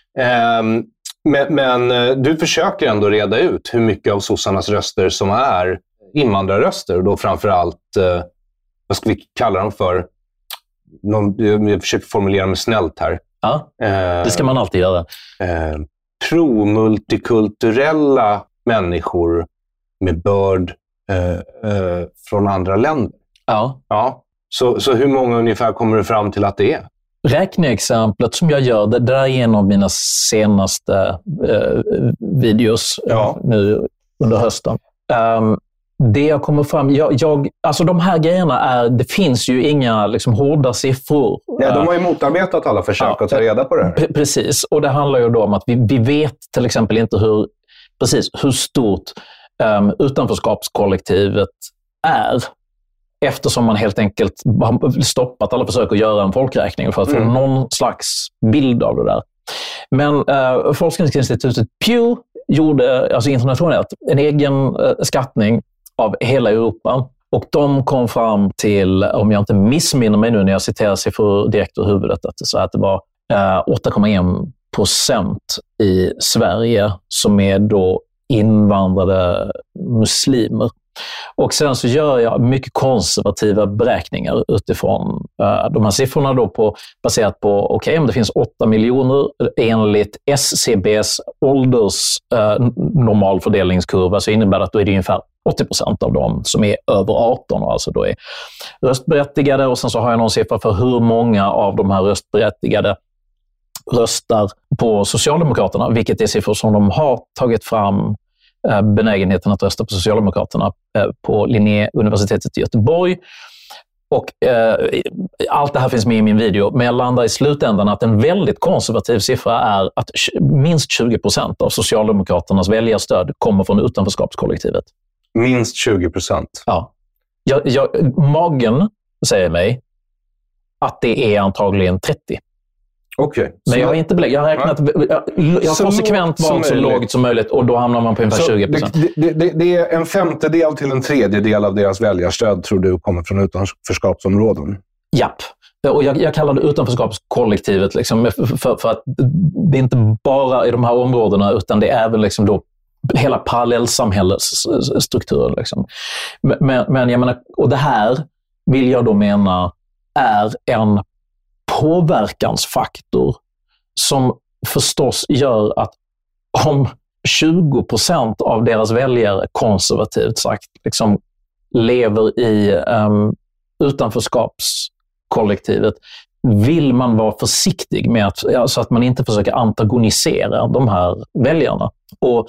Speaker 6: Men du försöker ändå reda ut hur mycket av sossarnas röster som är invandrarröster. Och då framförallt, vad ska vi kalla dem för? Jag försöker formulera mig snällt här.
Speaker 7: Ja, det ska man alltid göra.
Speaker 6: Pro-multikulturella människor med börd från andra länder. Ja. Så hur många ungefär kommer du fram till att det är?
Speaker 7: Räkneexemplet som jag gör, det där är en av mina senaste videos nu under hösten. Det jag kommer fram... alltså de här grejerna det finns ju inga liksom, hårda siffror.
Speaker 6: Ja, de har ju motarbetat alla försök att ta reda på det här.
Speaker 7: Precis, och det handlar ju då om att vi vet till exempel inte hur stort utanförskapskollektivet är. Eftersom man helt enkelt har stoppat alla försök att göra en folkräkning för att få någon slags bild av det där. Men forskningsinstitutet Pew gjorde alltså internationellt en egen skattning av hela Europa. Och de kom fram till, om jag inte missminner mig nu när jag citerar siffror direkt ur huvudet, att det var 8,1% i Sverige som är då invandrade muslimer. Och sen så gör jag mycket konservativa beräkningar utifrån de här siffrorna då baserat på, om det finns 8 miljoner enligt SCBs åldersnormalfördelningskurva så innebär det att då är det ungefär 80% av dem som är över 18 och alltså då är röstberättigade. Och sen så har jag någon siffra för hur många av de här röstberättigade röstar på Socialdemokraterna, vilket är siffror som de har tagit fram benägenheten att rösta på Socialdemokraterna på Linnéuniversitetet i Göteborg. Och allt det här finns med i min video, men jag landar i slutändan att en väldigt konservativ siffra är att minst 20% av Socialdemokraternas väljarstöd kommer från utanförskapskollektivet.
Speaker 6: Minst 20%?
Speaker 7: Ja. Magen säger mig att det är antagligen 30%.
Speaker 6: Okay.
Speaker 7: Men jag har inte belägg. Jag har räknat. Jag har konsekvent valt så lågt som möjligt och då hamnar man på ungefär 20%.
Speaker 6: Det är en femtedel till en tredjedel av deras väljarstöd tror du kommer från utanförskapsområden?
Speaker 7: Japp. Och jag kallar det utanförskapskollektivet liksom, för att det är inte bara i de här områdena utan det är även liksom då hela parallellsamhällsstrukturen. Liksom. Men jag menar, och det här vill jag då mena är en påverkansfaktor som förstås gör att om 20% av deras väljare konservativt sagt liksom lever i utanförskapskollektivet vill man vara försiktig med att, så att man inte försöker antagonisera de här väljarna. Och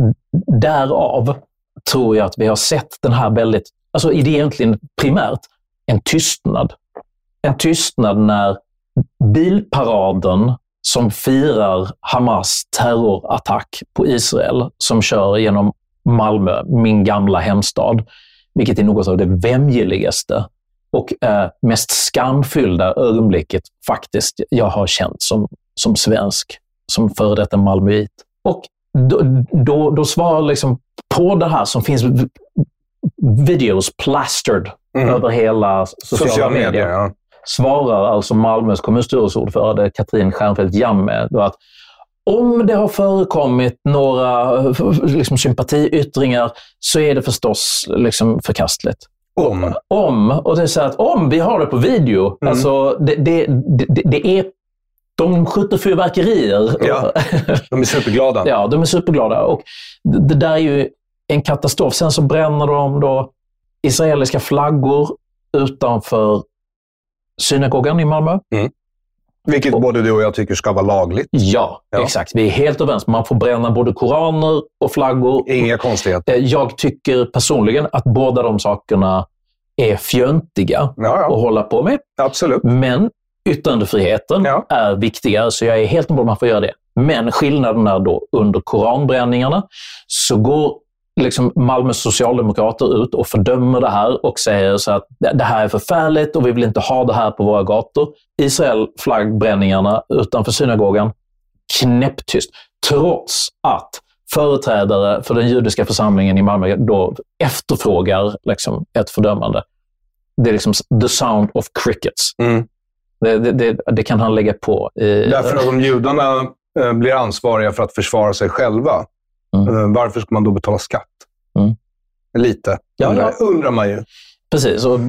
Speaker 7: därav tror jag att vi har sett den här väldigt, alltså det är egentligen primärt en tystnad. En tystnad när bilparaden som firar Hamas terrorattack på Israel som kör genom Malmö, min gamla hemstad, vilket är något av det vämjeligaste och mest skamfyllda ögonblicket faktiskt jag har känt som svensk, som före detta malmöit. Och då svarar liksom på det här som finns videos plastered över hela sociala medier. Ja. Svarar alltså Malmös kommunstyrelseordförande Katrin Stjernfeldt Jammeh då att om det har förekommit några liksom, sympatiyttringar så är det förstås liksom, förkastligt. Och det är så att om vi har det på video, alltså det är de skjuter fyrverkerier.
Speaker 6: Ja, de är superglada.
Speaker 7: Ja, de är superglada. Och det där är ju en katastrof. Sen så bränner de då israeliska flaggor utanför synagogan i Malmö.
Speaker 6: Vilket både du och jag tycker ska vara lagligt.
Speaker 7: Ja, exakt. Vi är helt överens. Man får bränna både koraner och flaggor.
Speaker 6: Inga konstigheter.
Speaker 7: Jag tycker personligen att båda de sakerna är fjöntiga att hålla på med.
Speaker 6: Absolut.
Speaker 7: Men yttrandefriheten är viktigare, så jag är helt med på att man får göra det. Men skillnaden är då under koranbränningarna så går liksom Malmös socialdemokrater ut och fördömer det här och säger så att det här är förfärligt och vi vill inte ha det här på våra gator. Israel-flaggbränningarna utanför synagogan, knäpptyst. Trots att företrädare för den judiska församlingen i Malmö då efterfrågar liksom ett fördömande. Det är liksom the sound of crickets. Det kan han lägga på.
Speaker 6: Därför att om judarna blir ansvariga för att försvara sig själva, varför ska man då betala skatt? Lite. Undrar man ju.
Speaker 7: Precis, och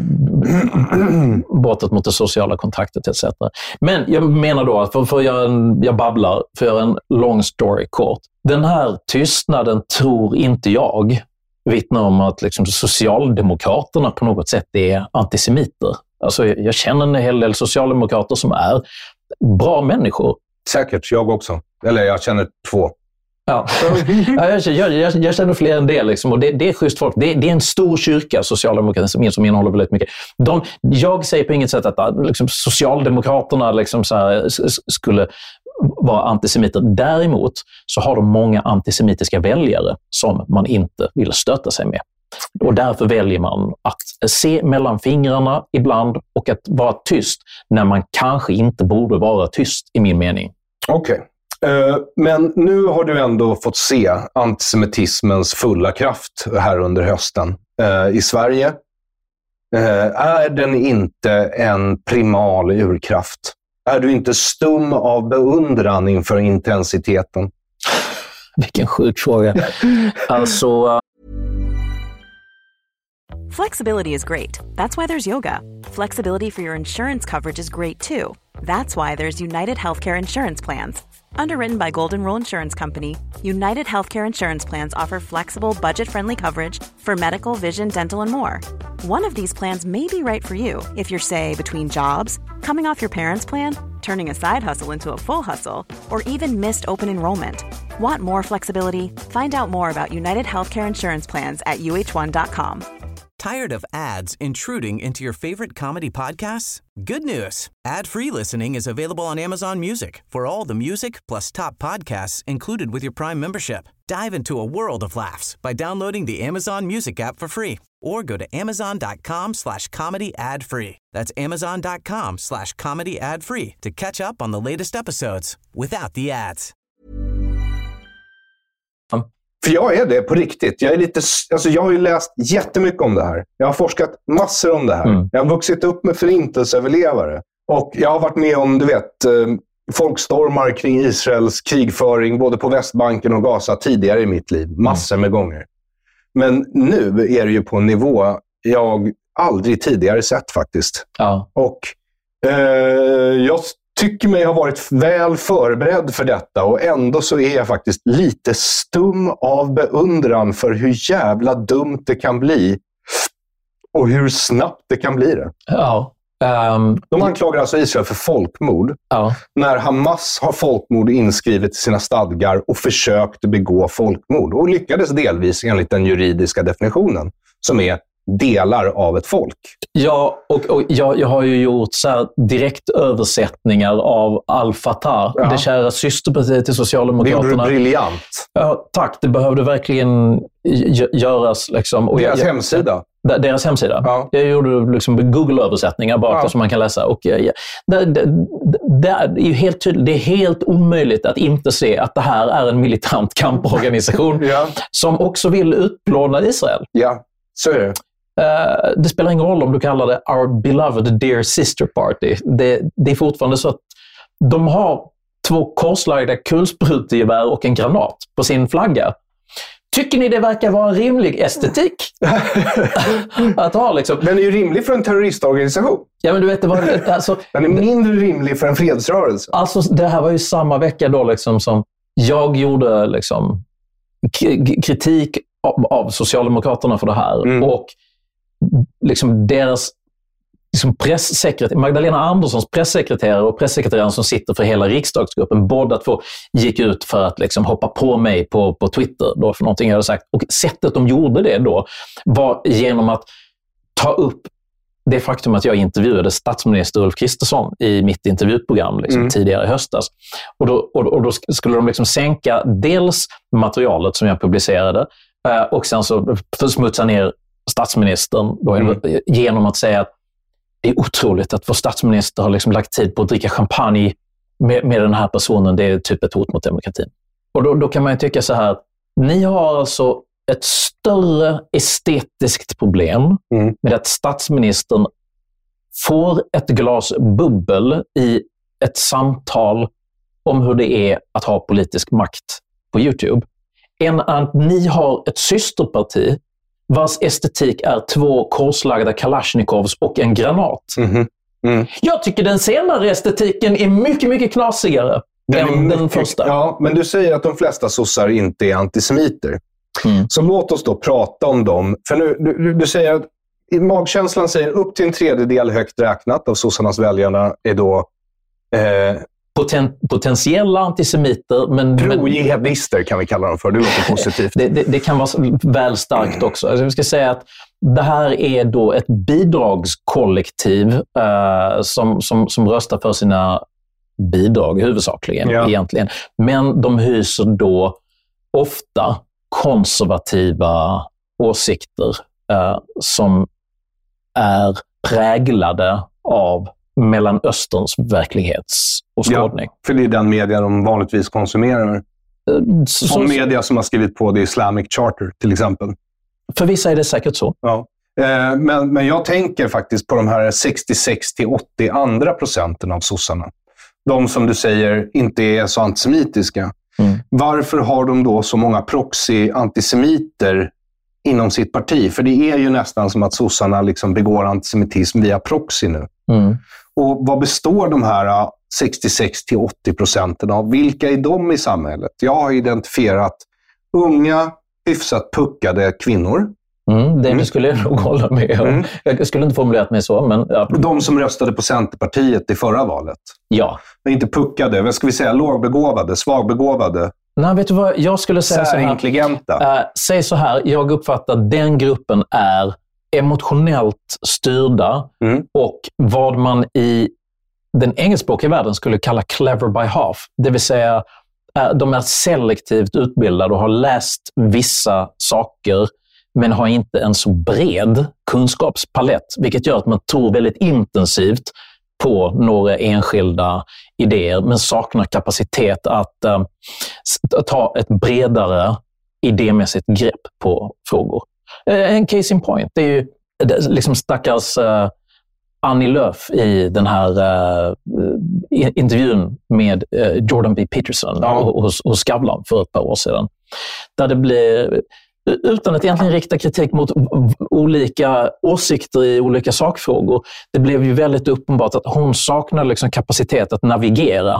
Speaker 7: brottet mot det sociala kontraktet etc. Men jag menar då att för jag babblar, för att göra en long story kort. Den här tystnaden tror inte jag vittnar om att liksom Socialdemokraterna på något sätt är antisemiter. Alltså jag känner en hel del socialdemokrater som är bra människor.
Speaker 6: Säkert, jag också. Eller jag känner 2.
Speaker 7: Ja. Jag känner fler än det. Liksom, och det är schysst folk. Det är en stor kyrka, socialdemokratin, som innehåller väldigt mycket. Jag säger på inget sätt att liksom, Socialdemokraterna liksom, så här, skulle vara antisemiter. Däremot så har de många antisemitiska väljare som man inte vill stöta sig med. Och därför väljer man att se mellan fingrarna ibland och att vara tyst när man kanske inte borde vara tyst, i min mening.
Speaker 6: Okej. Men nu har du ändå fått se antisemitismens fulla kraft här under hösten. I Sverige är den inte en primal urkraft? Är du inte stum av beundran inför intensiteten?
Speaker 7: Vilken sjuk fråga. Alltså...
Speaker 8: Flexibility is great. That's why there's yoga. Flexibility for your insurance coverage is great too. That's why there's United Healthcare Insurance Plans. Underwritten by Golden Rule Insurance Company, United Healthcare Insurance Plans offer flexible, budget-friendly coverage for medical, vision, dental, and more. One of these plans may be right for you if you're, say, between jobs, coming off your parents' plan, turning a side hustle into a full hustle, or even missed open enrollment. Want more flexibility? Find out more about United Healthcare Insurance Plans at uh1.com.
Speaker 9: Tired of ads intruding into your favorite comedy podcasts? Good news. Ad-free listening is available on Amazon Music for all the music plus top podcasts included with your Prime membership. Dive into a world of laughs by downloading the Amazon Music app for free or go to amazon.com/comedy ad-free. That's amazon.com/comedy ad-free to catch up on the latest episodes without the ads.
Speaker 6: För jag är det på riktigt. Jag har ju läst jättemycket om det här. Jag har forskat massor om det här. Jag har vuxit upp med förintelseöverlevare. Och jag har varit med om, folkstormar kring Israels krigföring både på Västbanken och Gaza tidigare i mitt liv. Massor med gånger. Men nu är det ju på en nivå jag aldrig tidigare sett faktiskt. Ja. Och jag tycker mig ha varit väl förberedd för detta och ändå så är jag faktiskt lite stum av beundran för hur jävla dumt det kan bli och hur snabbt det kan bli det.
Speaker 7: Ja.
Speaker 6: De anklagar alltså Israel för folkmord när Hamas har folkmord inskrivet i sina stadgar och försökte begå folkmord och lyckades delvis enligt den juridiska definitionen som är delar av ett folk.
Speaker 7: Ja, och jag har ju gjort så här direktöversättningar av Al-Fatah, det kära systerpartiet till Socialdemokraterna.
Speaker 6: Det gjorde du briljant.
Speaker 7: Ja, tack. Det behövde verkligen göras. Liksom. Och
Speaker 6: deras hemsida.
Speaker 7: Deras hemsida. Ja. Jag gjorde liksom Google-översättningar bak som man kan läsa. Och det är ju helt tydligt, det är helt omöjligt att inte se att det här är en militant kamporganisation som också vill utplåna Israel.
Speaker 6: Ja, så är det.
Speaker 7: Det spelar ingen roll om du kallar det Our Beloved Dear Sister Party. Det är fortfarande så att de har 2 korslagda kulsprutgevär och en granat på sin flagga. Tycker ni det verkar vara en rimlig estetik? Att ha liksom...
Speaker 6: Den är ju rimlig för en terroristorganisation.
Speaker 7: Ja, men du vet, det var... Alltså,
Speaker 6: den är mindre rimlig för en fredsrörelse.
Speaker 7: Alltså, det här var ju samma vecka då liksom som jag gjorde liksom kritik av Socialdemokraterna för det här. Och liksom deras liksom pressekreterare, Magdalena Anderssons pressekreterare och pressekreteraren som sitter för hela riksdagsgruppen, båda två gick ut för att liksom hoppa på mig på Twitter då för någonting jag hade sagt. Och sättet de gjorde det då var genom att ta upp det faktum att jag intervjuade statsminister Ulf Kristersson i mitt intervjuprogram liksom, tidigare i höstas. Och då skulle de liksom sänka dels materialet som jag publicerade och sen så smutsa ner statsministern då, genom att säga att det är otroligt att vår statsminister har liksom lagt tid på att dricka champagne med den här personen. Det är typ ett hot mot demokratin. Och då kan man ju tycka så här, ni har alltså ett större estetiskt problem med att statsministern får ett glas bubbel i ett samtal om hur det är att ha politisk makt på YouTube, än att ni har ett systerparti vars estetik är 2 korslagda Kalashnikovs och en granat. Jag tycker den senare estetiken är mycket, mycket knasigare än den första.
Speaker 6: Ja, men du säger att de flesta sossar inte är antisemiter. Så låt oss då prata om dem. För nu, du säger att magkänslan säger upp till 1/3 högt räknat av sossarnas väljarna är då...
Speaker 7: potentiella antisemiter, men
Speaker 6: pro-jihadister kan vi kalla dem för. Det låter positivt.
Speaker 7: Det kan vara väl starkt också. Alltså, jag ska säga att det här är då ett bidragskollektiv som röstar för sina bidrag huvudsakligen egentligen. Men de hyser då ofta konservativa åsikter som är präglade av Mellanösterns verklighetsåskådning.
Speaker 6: Ja, för det är den media de vanligtvis konsumerar. Som media som har skrivit på The Islamic Charter till exempel.
Speaker 7: För vissa är det säkert så.
Speaker 6: Ja. Men jag tänker faktiskt på de här 66-80 andra procenten av sossarna. De som du säger inte är så antisemitiska. Varför har de då så många proxy-antisemiter inom sitt parti. För det är ju nästan som att sossarna liksom begår antisemitism via proxy nu. Och vad består de här 66-80% av? Vilka är de i samhället? Jag har identifierat unga, hyfsat puckade kvinnor.
Speaker 7: Det skulle jag nog hålla med om. Jag skulle inte formulerat mig så, men... Ja.
Speaker 6: De som röstade på Centerpartiet i förra valet.
Speaker 7: Ja.
Speaker 6: Men inte puckade, vad ska vi säga? Lågbegåvade, svagbegåvade.
Speaker 7: Nej, vet du vad? Jag skulle säga så här.
Speaker 6: Särintelligenta.
Speaker 7: Säg så här, jag uppfattar att den gruppen är emotionellt styrda och vad man i den engelskspråkiga världen skulle kalla clever by half. Det vill säga, de är selektivt utbildade och har läst vissa saker men har inte en så bred kunskapspalett, vilket gör att man tror väldigt intensivt på några enskilda idéer men saknar kapacitet att ta ett bredare idémässigt grepp på frågor. En case in point, det är ju liksom stackars Annie Lööf i den här intervjun med Jordan B. Peterson hos Skavlan för ett par år sedan. Där det blev, utan att egentligen rikta kritik mot olika åsikter i olika sakfrågor, det blev ju väldigt uppenbart att hon saknar liksom kapacitet att navigera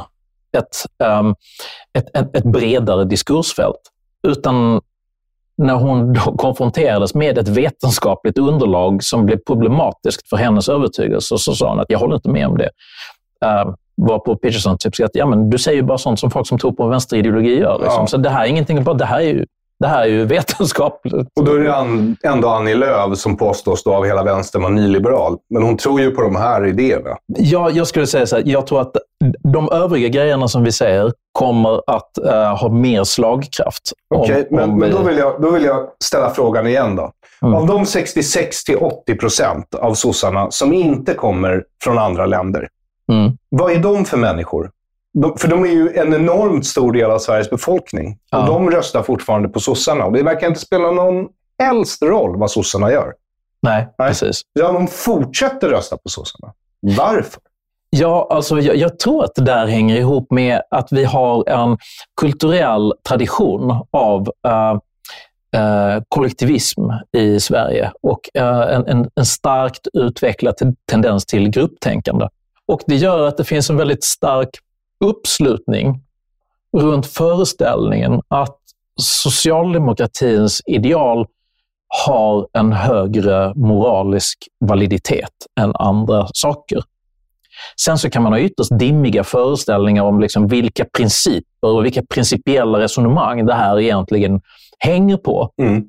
Speaker 7: ett bredare diskursfält. Utan när hon då konfronterades med ett vetenskapligt underlag som blev problematiskt för hennes övertygelse, så sa hon att jag håller inte med om det. Varpå Peterson typ sa att men du säger ju bara sånt som folk som tror på vänsterideologi gör. Liksom. Ja. Så det här är ingenting bara, det här är ju vetenskapligt. Och
Speaker 6: då är det ändå Annie Lööf som påstås då av hela vänstern vara nyliberal. Men hon tror ju på de här idéerna.
Speaker 7: Ja, jag skulle säga så här. Jag tror att de övriga grejerna som vi säger kommer att ha mer slagkraft.
Speaker 6: Okej, men då vill jag ställa frågan igen då. Av de 66-80% av sossarna som inte kommer från andra länder, vad är de för människor? För de är ju en enormt stor del av Sveriges befolkning. Och de röstar fortfarande på sossarna. Och det verkar inte spela någon helst roll vad sossarna gör.
Speaker 7: Nej, precis.
Speaker 6: Ja, de fortsätter rösta på sossarna. Varför?
Speaker 7: Ja, alltså jag tror att det där hänger ihop med att vi har en kulturell tradition av kollektivism i Sverige. Och en starkt utvecklad tendens till grupptänkande. Och det gör att det finns en väldigt stark uppslutning runt föreställningen att socialdemokratins ideal har en högre moralisk validitet än andra saker. Sen så kan man ha ytterst dimmiga föreställningar om liksom vilka principer och vilka principiella resonemang det här egentligen hänger på.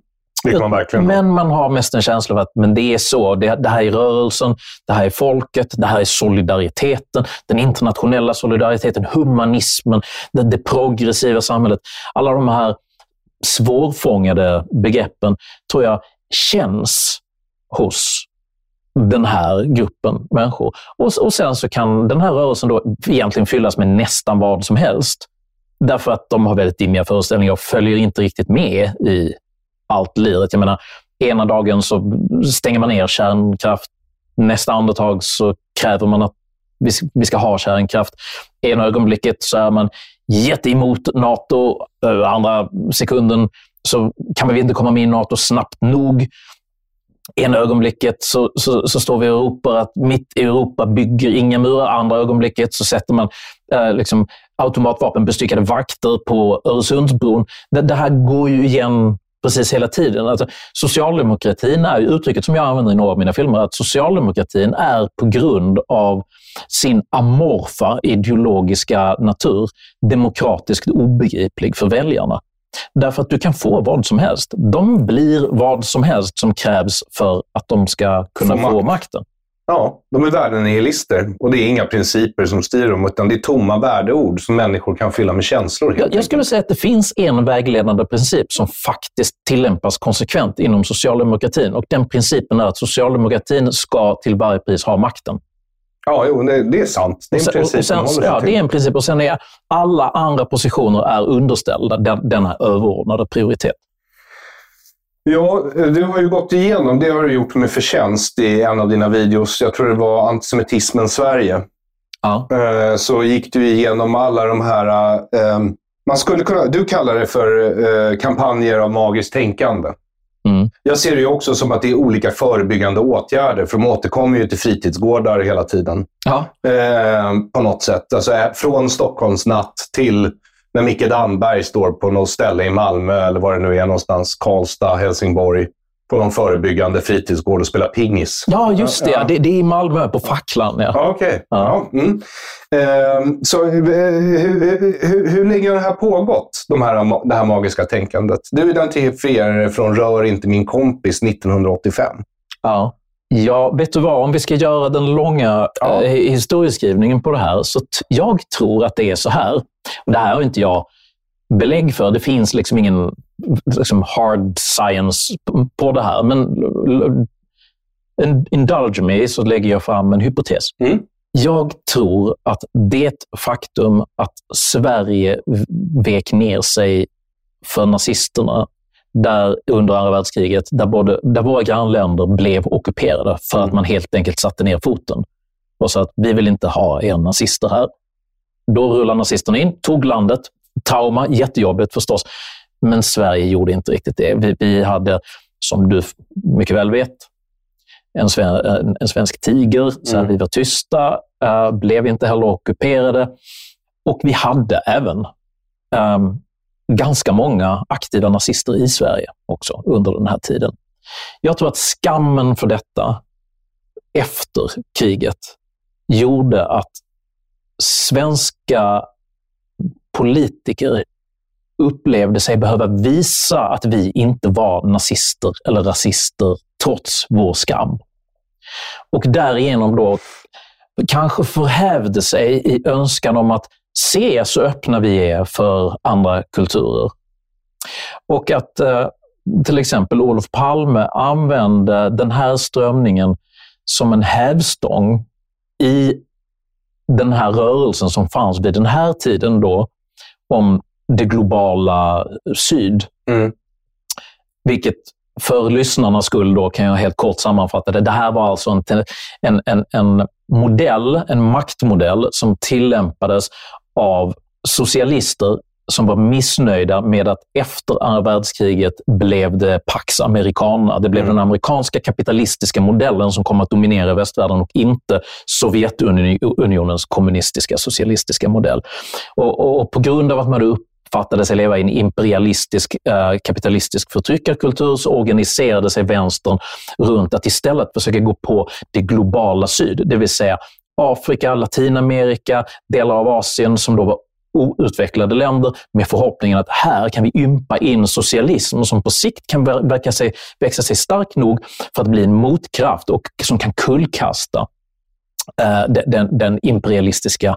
Speaker 7: Men man har mest en känsla av att men det är så, det här är rörelsen, det här är folket, det här är solidariteten, den internationella solidariteten, humanismen, det progressiva samhället. Alla de här svårfångade begreppen tror jag känns hos den här gruppen människor. Och sen så kan den här rörelsen då egentligen fyllas med nästan vad som helst. Därför att de har väldigt dimmiga föreställningar och följer inte riktigt med i allt liret. Jag menar, ena dagen så stänger man ner kärnkraft. Nästa andetag så kräver man att vi ska ha kärnkraft. Ena ögonblicket så är man jätteemot NATO. Andra sekunden så kan vi inte komma med i NATO snabbt nog. Ena ögonblicket så står vi i Europa att mitt i Europa bygger inga murar. Andra ögonblicket så sätter man liksom automatvapenbestyckade vakter på Öresundsbron. Det här går ju igen precis hela tiden. Alltså, socialdemokratin är ju uttrycket som jag använder i några av mina filmer, att socialdemokratin är på grund av sin amorfa ideologiska natur demokratiskt obegriplig för väljarna. Därför att du kan få vad som helst. De blir vad som helst som krävs för att de ska kunna få makten.
Speaker 6: Ja, de är värdenihilister och det är inga principer som styr dem, utan det är tomma värdeord som människor kan fylla med känslor.
Speaker 7: Jag skulle säga att det finns en vägledande princip som faktiskt tillämpas konsekvent inom socialdemokratin, och den principen är att socialdemokratin ska till varje pris ha makten.
Speaker 6: Ja, jo, det är sant. Det är en princip.
Speaker 7: Det är en princip, och sen är alla andra positioner är underställda denna överordnade prioritet.
Speaker 6: Ja, du har ju gått igenom, det har du gjort med förtjänst i en av dina videos. Jag tror det var Antisemitismen Sverige.
Speaker 7: Ja.
Speaker 6: Så gick du igenom alla de här, man skulle kunna, du kallar det för kampanjer av magiskt tänkande. Jag ser det ju också som att det är olika förebyggande åtgärder, för de återkommer ju till fritidsgårdar hela tiden.
Speaker 7: Ja.
Speaker 6: På något sätt. Alltså, från Stockholms natt till när Micke Damberg står på något ställe i Malmö eller var det nu är någonstans, Karlstad, Helsingborg, på någon förebyggande fritidsgård och spelar pingis.
Speaker 7: Ja, just det. Ja. Det är i Malmö på Facklan. Ja.
Speaker 6: Okej. Ja. Så hur länge har det här pågått, det här magiska tänkandet? Du identifierar från Rör inte min kompis 1985.
Speaker 7: Ja. Ja, vet du vad? Om vi ska göra den långa historieskrivningen på det här, så jag tror att det är så här. Och det här har inte jag belägg för. Det finns liksom ingen hard science på det här. Men indulge me, så lägger jag fram en hypotes. Jag tror att det faktum att Sverige vek ner sig för nazisterna där under andra världskriget, där våra grannländer blev ockuperade för att man helt enkelt satte ner foten och sa att vi vill inte ha er nazister här. Då rullade nazisterna in, tog landet, trauma, jättejobbigt förstås, men Sverige gjorde inte riktigt det. Vi hade, som du mycket väl vet, en svensk tiger, så vi var tysta, blev inte heller ockuperade, och vi hade även ganska många aktiva nazister i Sverige också under den här tiden. Jag tror att skammen för detta efter kriget gjorde att svenska politiker upplevde sig behöva visa att vi inte var nazister eller rasister trots vår skam. Och därigenom då kanske förhävde sig i önskan om att se så öppna vi är för andra kulturer. Och att till exempel Olof Palme använde den här strömningen som en hävstång i den här rörelsen som fanns vid den här tiden då om det globala syd. Vilket för lyssnarnas skull då kan jag helt kort sammanfatta det. Det här var alltså en modell, en maktmodell som tillämpades av socialister som var missnöjda med att efter andra världskriget blev det Pax Americana. Det blev den amerikanska kapitalistiska modellen som kom att dominera västvärlden och inte Sovjetunionens kommunistiska socialistiska modell. Och på grund av att man uppfattade sig leva i en imperialistisk, kapitalistisk förtryckarkultur, så organiserade sig vänstern runt att istället försöka gå på det globala syd, det vill säga Afrika, Latinamerika, delar av Asien som då var outvecklade länder, med förhoppningen att här kan vi ympa in socialism som på sikt kan växa sig stark nog för att bli en motkraft och som kan kullkasta den imperialistiska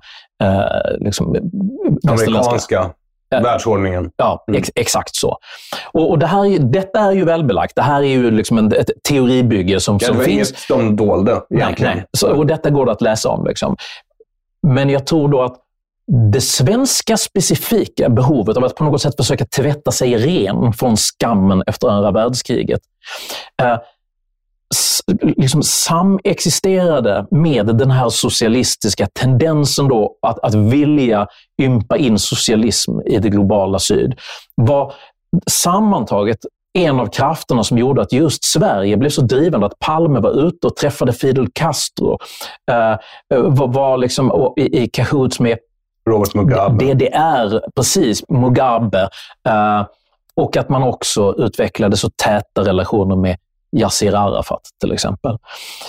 Speaker 6: amerikanska världsordningen.
Speaker 7: Ja, exakt så. Och detta är ju välbelagt. Det här är ju liksom ett teoribygge som finns.
Speaker 6: Inget de dolde egentligen.
Speaker 7: Nej. Och detta går det att läsa om. Liksom. Men jag tror då att det svenska specifika behovet av att på något sätt försöka tvätta sig ren från skammen efter andra världskriget liksom samexisterade med den här socialistiska tendensen då att vilja ympa in socialism i det globala syd, var sammantaget en av krafterna som gjorde att just Sverige blev så drivande, att Palme var ute och träffade Fidel Castro, var liksom i cahoots med
Speaker 6: Robert Mugabe.
Speaker 7: DDR, precis, Mugabe, och att man också utvecklade så täta relationer med Yassir Arafat till exempel.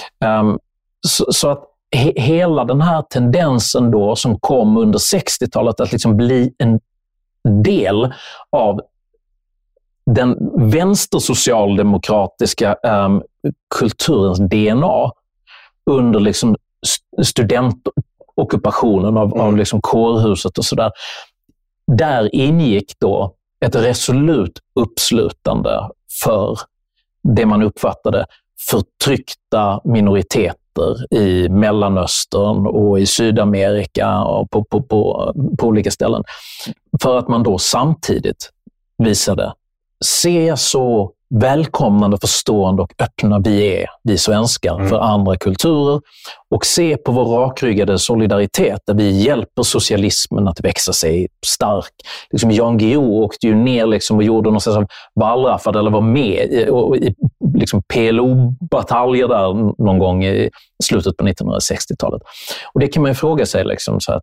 Speaker 7: Så att hela den här tendensen då som kom under 60-talet att liksom bli en del av den vänstersocialdemokratiska kulturens DNA under liksom studentockupationen av liksom kårhuset och sådär. Där ingick då ett resolut uppslutande för det man uppfattade förtryckta minoriteter i Mellanöstern och i Sydamerika och på olika ställen. För att man då samtidigt visade, se så välkomnande, förstående och öppna vi svenskar för andra kulturer, och se på vår rakryggade solidaritet där vi hjälper socialismen att växa sig stark. Liksom Jan Guillou åkte ju ner liksom och gjorde någon sorts wallraffad eller var med i liksom PLO-bataljer där någon gång i slutet på 1960-talet. Och det kan man ju fråga sig liksom, så att,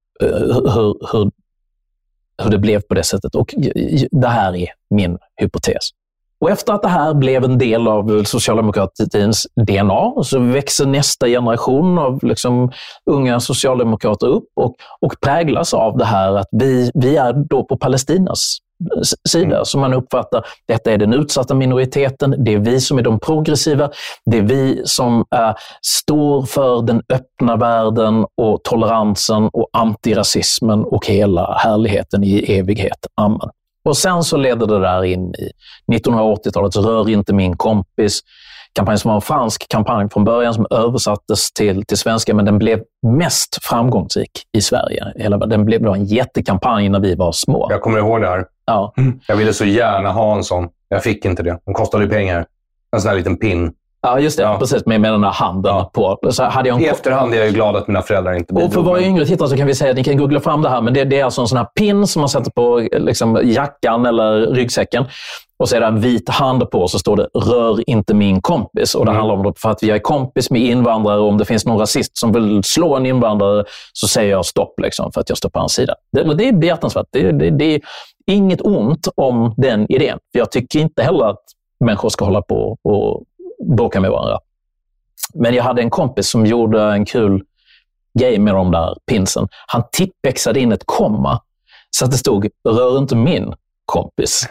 Speaker 7: hur det blev på det sättet. Och det här är min hypotes. Och efter att det här blev en del av socialdemokratins DNA, så växer nästa generation av liksom unga socialdemokrater upp och präglas av det här att vi är då på Palestinas sida. Så man uppfattar, detta är den utsatta minoriteten, det är vi som är de progressiva, det är vi som står för den öppna världen och toleransen och antirasismen och hela härligheten i evighet. Amen. Och sen så ledde det där in i 1980-talets Rör inte min kompis, kampanj som var en fransk kampanj från början som översattes till svenska, men den blev mest framgångsrik i Sverige. Det blev en jättekampanj när vi var små.
Speaker 6: Jag kommer ihåg det här.
Speaker 7: Ja.
Speaker 6: Jag ville så gärna ha en sån. Jag fick inte det. Den kostade ju pengar. En sån här liten pin.
Speaker 7: Ja, just det. Ja. Precis, med den här handen på. Så hade jag
Speaker 6: I efterhand är jag ju glad att mina föräldrar inte bidrog.
Speaker 7: Och för varje yngre tittare så kan vi säga att ni kan googla fram det här, men det är alltså en sån här pin som man sätter på liksom jackan eller ryggsäcken. Och så är det en vit hand på, så står det Rör inte min kompis. Och det handlar om för att vi är kompis med invandrare, och om det finns någon rasist som vill slå en invandrare så säger jag stopp liksom, för att jag står på hans sida. Det är behjärtansvärt. Det är inget ont om den idén. För jag tycker inte heller att människor ska hålla på och bråka med varandra. Men jag hade en kompis som gjorde en kul grej med de där pinsen. Han tippexade in ett komma så att det stod Rör inte min kompis.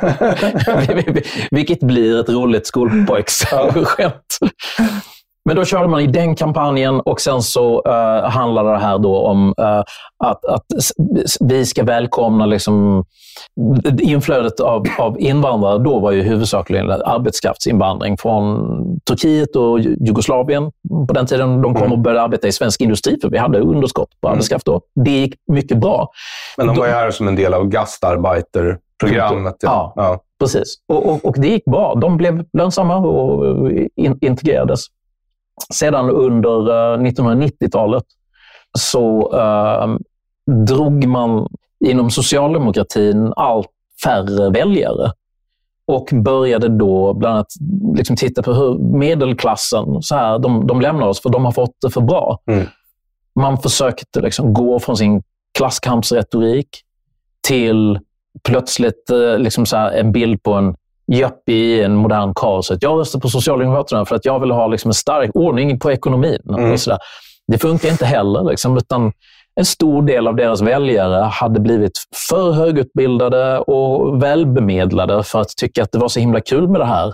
Speaker 7: Vilket blir ett roligt skolpojksskämt. Men då körde man i den kampanjen, och sen så handlade det här då om att vi ska välkomna liksom, inflödet av invandrare. Då var ju huvudsakligen arbetskraftsinvandring från Turkiet och Jugoslavien. På den tiden de kom och började arbeta i svensk industri, för vi hade underskott på arbetskraft då. Det gick mycket bra. Men
Speaker 6: de var ju här som en del av gastarbeiterprogrammet.
Speaker 7: Ja, precis. Och det gick bra. De blev lönsamma och integrerades. Sedan under 1990-talet så drog man inom socialdemokratin allt färre väljare, och började då bland annat liksom titta på hur medelklassen så här, de lämnar oss för de har fått det för bra. Man försökte liksom gå från sin klasskampsretorik till plötsligt liksom så här, en bild på en Jappi i en modern kaos. Jag röstar på Socialdemokraterna för att jag vill ha liksom en stark ordning på ekonomin. Och så där. Det funkar inte heller, liksom, utan en stor del av deras väljare hade blivit för högutbildade och välbemedlade för att tycka att det var så himla kul med det här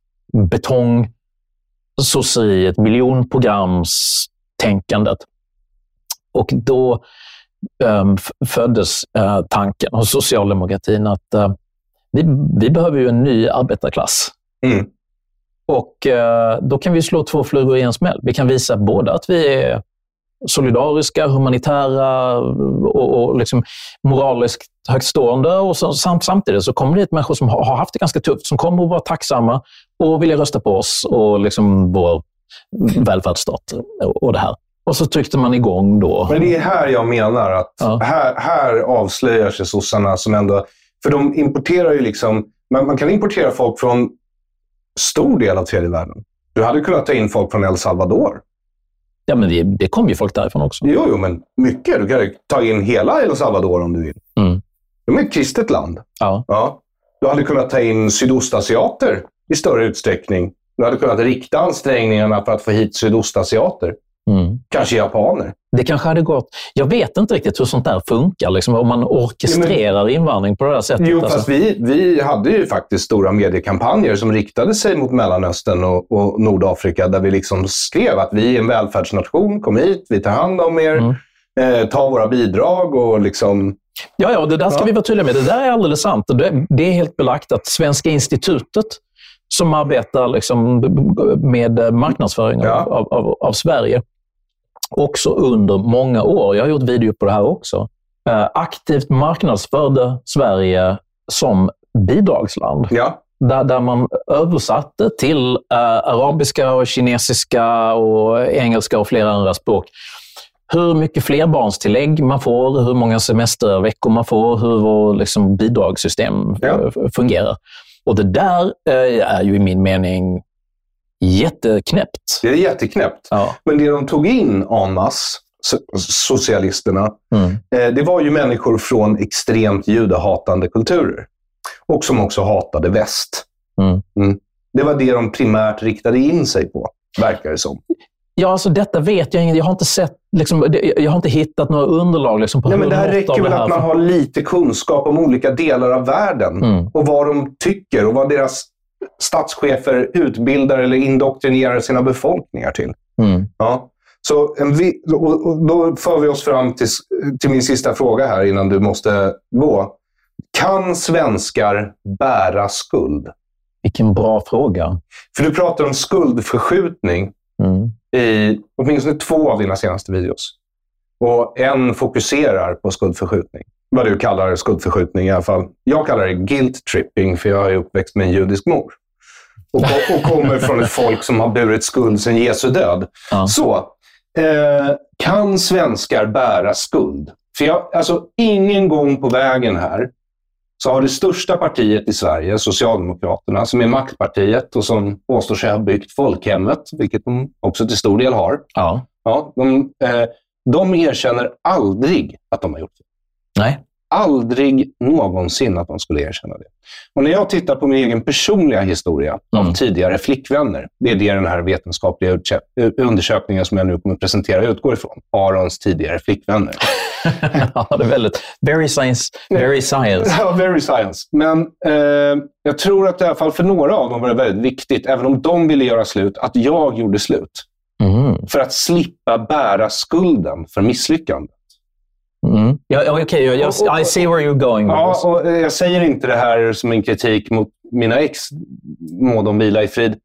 Speaker 7: betongsosseriet, miljonprogramstänkandet. Och då föddes tanken hos socialdemokratin att vi behöver ju en ny arbetarklass. Och då kan vi slå två flugor i en smäll. Vi kan visa både att vi är solidariska, humanitära och liksom moraliskt högtstående, och samtidigt så kommer det människor som har haft det ganska tufft, som kommer att vara tacksamma och vilja rösta på oss och liksom vår välfärdsstat och det här. Och så tryckte man igång då.
Speaker 6: Men det är här jag menar att här avslöjar sig sossarna som ändå. För de importerar ju liksom, man kan importera folk från stor del av tredje världen. Du hade kunnat ta in folk från El Salvador.
Speaker 7: Ja, men det kom ju folk därifrån också.
Speaker 6: Jo, men mycket. Du kan ta in hela El Salvador om du vill. De är ett kristet land. Ja. Du hade kunnat ta in sydostasiater i större utsträckning. Du hade kunnat rikta ansträngningarna för att få hit sydostasiater. Kanske japaner.
Speaker 7: Det kanske hade gått. Jag vet inte riktigt hur sånt där funkar, liksom, om man orkestrerar invandring på det här sättet.
Speaker 6: Jo, fast vi hade ju faktiskt stora mediekampanjer som riktade sig mot Mellanöstern och Nordafrika, där vi liksom skrev att vi är en välfärdsnation, kom hit, vi tar hand om er, ta våra bidrag och liksom.
Speaker 7: Ja, det där ska vi vara tydliga med. Det där är alldeles sant. Det är helt belagt att Svenska institutet, som arbetar liksom med marknadsföring av Sverige, också under många år, jag har gjort video på det här också, aktivt marknadsförde Sverige som bidragsland. där man översatte till arabiska och kinesiska och engelska och flera andra språk hur mycket flerbarnstillägg man får, hur många semesterveckor man får, hur vår liksom, bidragssystem fungerar. Och det där är ju i min mening jätteknäppt.
Speaker 6: Det är jätteknäppt. Ja. Men det de tog in en masse, socialisterna, det var ju människor från extremt judehatande kulturer. Och som också hatade väst. Det var det de primärt riktade in sig på, verkar det som.
Speaker 7: Ja, alltså detta vet jag inte. Jag har inte sett, liksom, jag har inte hittat några underlag liksom, på hur
Speaker 6: men det här räcker väl att man har lite kunskap om olika delar av världen. Och vad de tycker och vad deras statschefer utbildar eller indoktrinerar sina befolkningar till. Ja. Så och då för vi oss fram till min sista fråga här innan du måste gå. Kan svenskar bära skuld?
Speaker 7: Vilken bra fråga.
Speaker 6: För du pratar om skuldförskjutning i åtminstone 2 av dina senaste videos. Och en fokuserar på skuldförskjutning. Vad du kallar skuldförskjutning i alla fall. Jag kallar det guilt tripping för jag är uppväxt med en judisk mor. Och kommer från ett folk som har burit skuld sedan Jesu död. Så, kan svenskar bära skuld? För ingen gång på vägen här så har det största partiet i Sverige, Socialdemokraterna, som är maktpartiet och som påstår sig ha byggt folkhemmet, vilket de också till stor del har. De erkänner aldrig att de har gjort det.
Speaker 7: Nej.
Speaker 6: Aldrig någonsin att de skulle erkänna det. Och när jag tittar på min egen personliga historia av tidigare flickvänner, det är det den här vetenskapliga undersökningen som jag nu kommer att presentera utgår ifrån. Arons tidigare flickvänner.
Speaker 7: Ja, det är väldigt... Very science.
Speaker 6: Ja, very science. Men jag tror att i alla fall för några av dem var det väldigt viktigt, även om de ville göra slut, att jag gjorde slut. För att slippa bära skulden för misslyckandet.
Speaker 7: Ja, okej. I see where you're going.
Speaker 6: Ja, och jag säger inte det här som en kritik mot mina ex, må de vila i frid.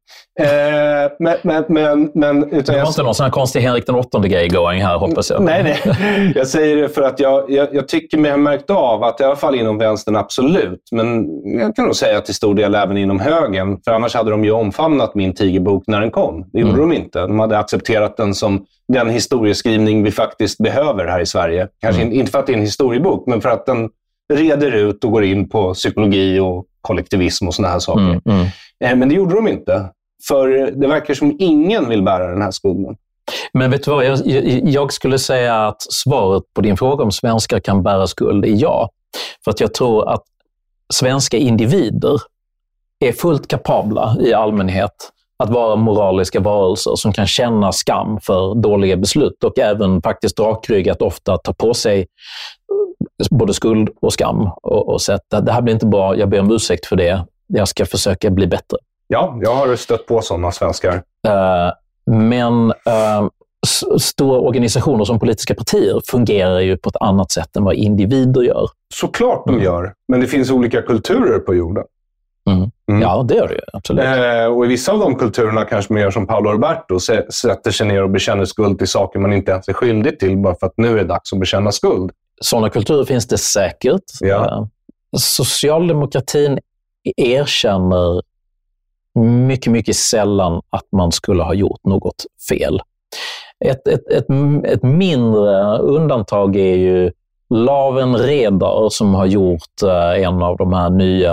Speaker 6: Men utan
Speaker 7: det var inte någon sån här konstig Henrik den 8:e grej going här, hoppas jag.
Speaker 6: Nej. Jag säger det för att jag tycker mig ha märkt av att i alla fall inom vänstern absolut, men jag kan nog säga till stor del även inom högern, för annars hade de ju omfamnat min tigerbok när den kom. Det gjorde de inte. De hade accepterat den som den historieskrivning vi faktiskt behöver här i Sverige. Kanske inte för att det är en historiebok, men för att den reder ut och går in på psykologi och kollektivism och såna här saker. Men det gjorde de inte. För det verkar som ingen vill bära den här skulden.
Speaker 7: Men vet du vad, jag skulle säga att svaret på din fråga om svenskar kan bära skuld är ja. För att jag tror att svenska individer är fullt kapabla i allmänhet att vara moraliska varelser som kan känna skam för dåliga beslut och även faktiskt rakryggat ofta ta på sig både skuld och skam och sätta det här blir inte bra, jag ber om ursäkt för det, jag ska försöka bli bättre.
Speaker 6: Ja, jag har stött på sådana svenskar.
Speaker 7: Men stora organisationer som politiska partier fungerar ju på ett annat sätt än vad individer gör.
Speaker 6: Såklart de gör, men det finns olika kulturer på jorden.
Speaker 7: Ja, det gör det ju, absolut.
Speaker 6: Och i vissa av de kulturerna kanske man gör som Paolo Roberto, sätter sig ner och bekänner skuld till saker man inte ens är skyldig till bara för att nu är det dags att bekänna skuld.
Speaker 7: Sådana kulturer finns det säkert.
Speaker 6: Ja.
Speaker 7: Socialdemokratin erkänner mycket, mycket sällan att man skulle ha gjort något fel. Ett mindre undantag är ju Laven Redar som har gjort en av de här nya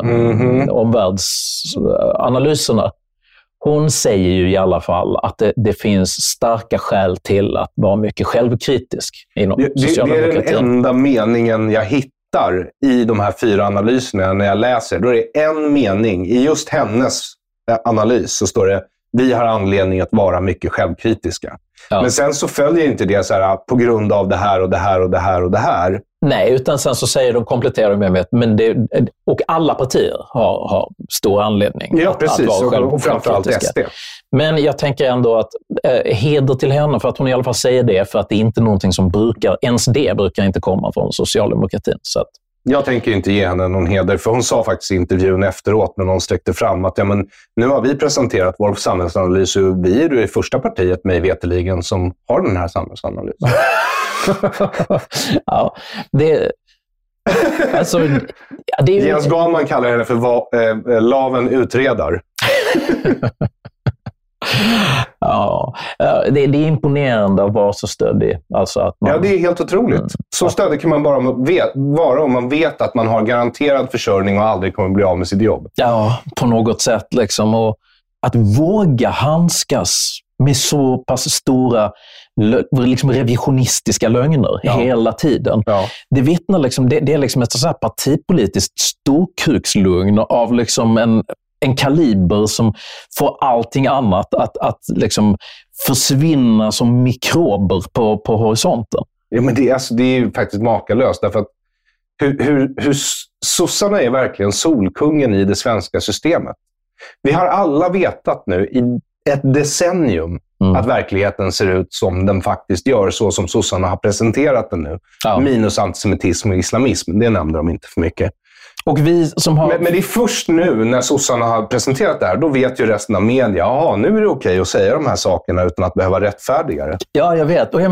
Speaker 7: omvärldsanalyserna. Hon säger ju i alla fall att det finns starka skäl till att vara mycket självkritisk inom socialdemokratin.
Speaker 6: Det är den enda meningen jag hittar i de här 4 analyserna när jag läser. Då är det en mening i just hennes analys så står det: vi har anledning att vara mycket självkritiska. Ja. Men sen så följer inte det så här på grund av det här och det här och det här och det här.
Speaker 7: Nej, utan sen så säger de, kompletterar med men och alla partier har stor anledning
Speaker 6: att vara och framförallt SD.
Speaker 7: Men jag tänker ändå att heder till henne för att hon i alla fall säger det, för att det är inte någonting som brukar inte komma från socialdemokratin. Så att
Speaker 6: jag tänker inte ge henne någon heder, för hon sa faktiskt i intervjun efteråt när någon sträckte fram att nu har vi presenterat vår samhällsanalys och vi är det första partiet mig veteligen som har den här samhällsanalysen.
Speaker 7: Ja, Alltså, det är ju...
Speaker 6: Jens Galman kallar henne för Laven utredar.
Speaker 7: Ja, det är imponerande att vara så stödig. Alltså att man...
Speaker 6: Ja, det är helt otroligt. Så stödig kan man bara vara om man vet att man har garanterad försörjning och aldrig kommer bli av med sitt jobb.
Speaker 7: Ja, på något sätt liksom. Och att våga handskas med så pass stora liksom revisionistiska lögner hela tiden. Ja. Det vittnar liksom, det är liksom ett så här partipolitiskt storkrukslugn av liksom en kaliber som får allting annat att liksom försvinna som mikrober på horisonten.
Speaker 6: Ja, men det är ju faktiskt makalöst, därför att hur sossarna är verkligen solkungen i det svenska systemet. Vi har alla vetat nu i ett decennium att verkligheten ser ut som den faktiskt gör, så som sossarna har presenterat den nu. Ja. Minus antisemitism och islamism, det nämnde de inte för mycket.
Speaker 7: Och vi som har...
Speaker 6: men det är först nu när sossarna har presenterat det här, då vet ju resten av media, nu är det okej att säga de här sakerna utan att behöva rättfärdiga det.
Speaker 7: Ja, jag vet. Och jag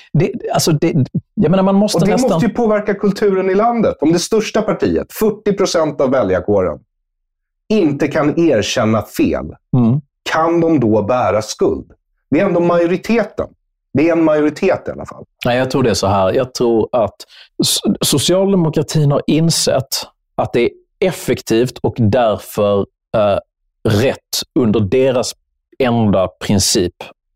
Speaker 7: menar, man måste
Speaker 6: och det
Speaker 7: nästan...
Speaker 6: måste ju påverka kulturen i landet. Om det största partiet, 40% av väljarkåren, inte kan erkänna fel, kan de då bära skuld? Det är ändå majoriteten. Det är en majoritet i alla fall.
Speaker 7: Nej, jag tror det är så här. Jag tror att socialdemokratin har insett att det är effektivt och därför rätt under deras enda princip,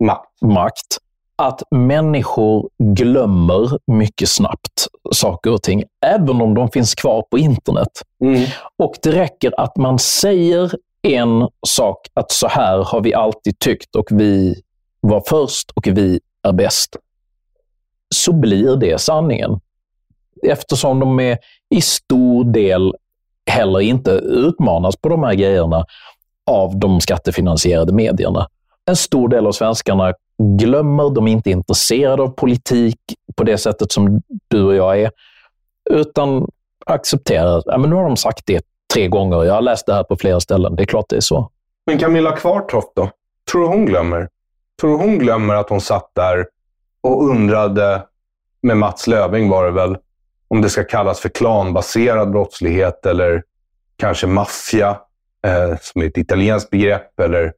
Speaker 7: makt, att människor glömmer mycket snabbt saker och ting, även om de finns kvar på internet. Och det räcker att man säger en sak, att så här har vi alltid tyckt och vi var först och vi är bäst, så blir det sanningen. Eftersom de är i stor del heller inte utmanas på de här grejerna av de skattefinansierade medierna. En stor del av svenskarna glömmer, de är inte intresserade av politik på det sättet som du och jag är, utan accepterar, men nu har de sagt det 3 gånger, jag har läst det här på flera ställen, det är klart det är så.
Speaker 6: Men Camilla Kvartoft då? Tror du hon glömmer? Tror du hon glömmer att hon satt där och undrade, med Mats Löfving var det väl, om det ska kallas för klanbaserad brottslighet eller kanske maffia, som är ett italienskt begrepp, eller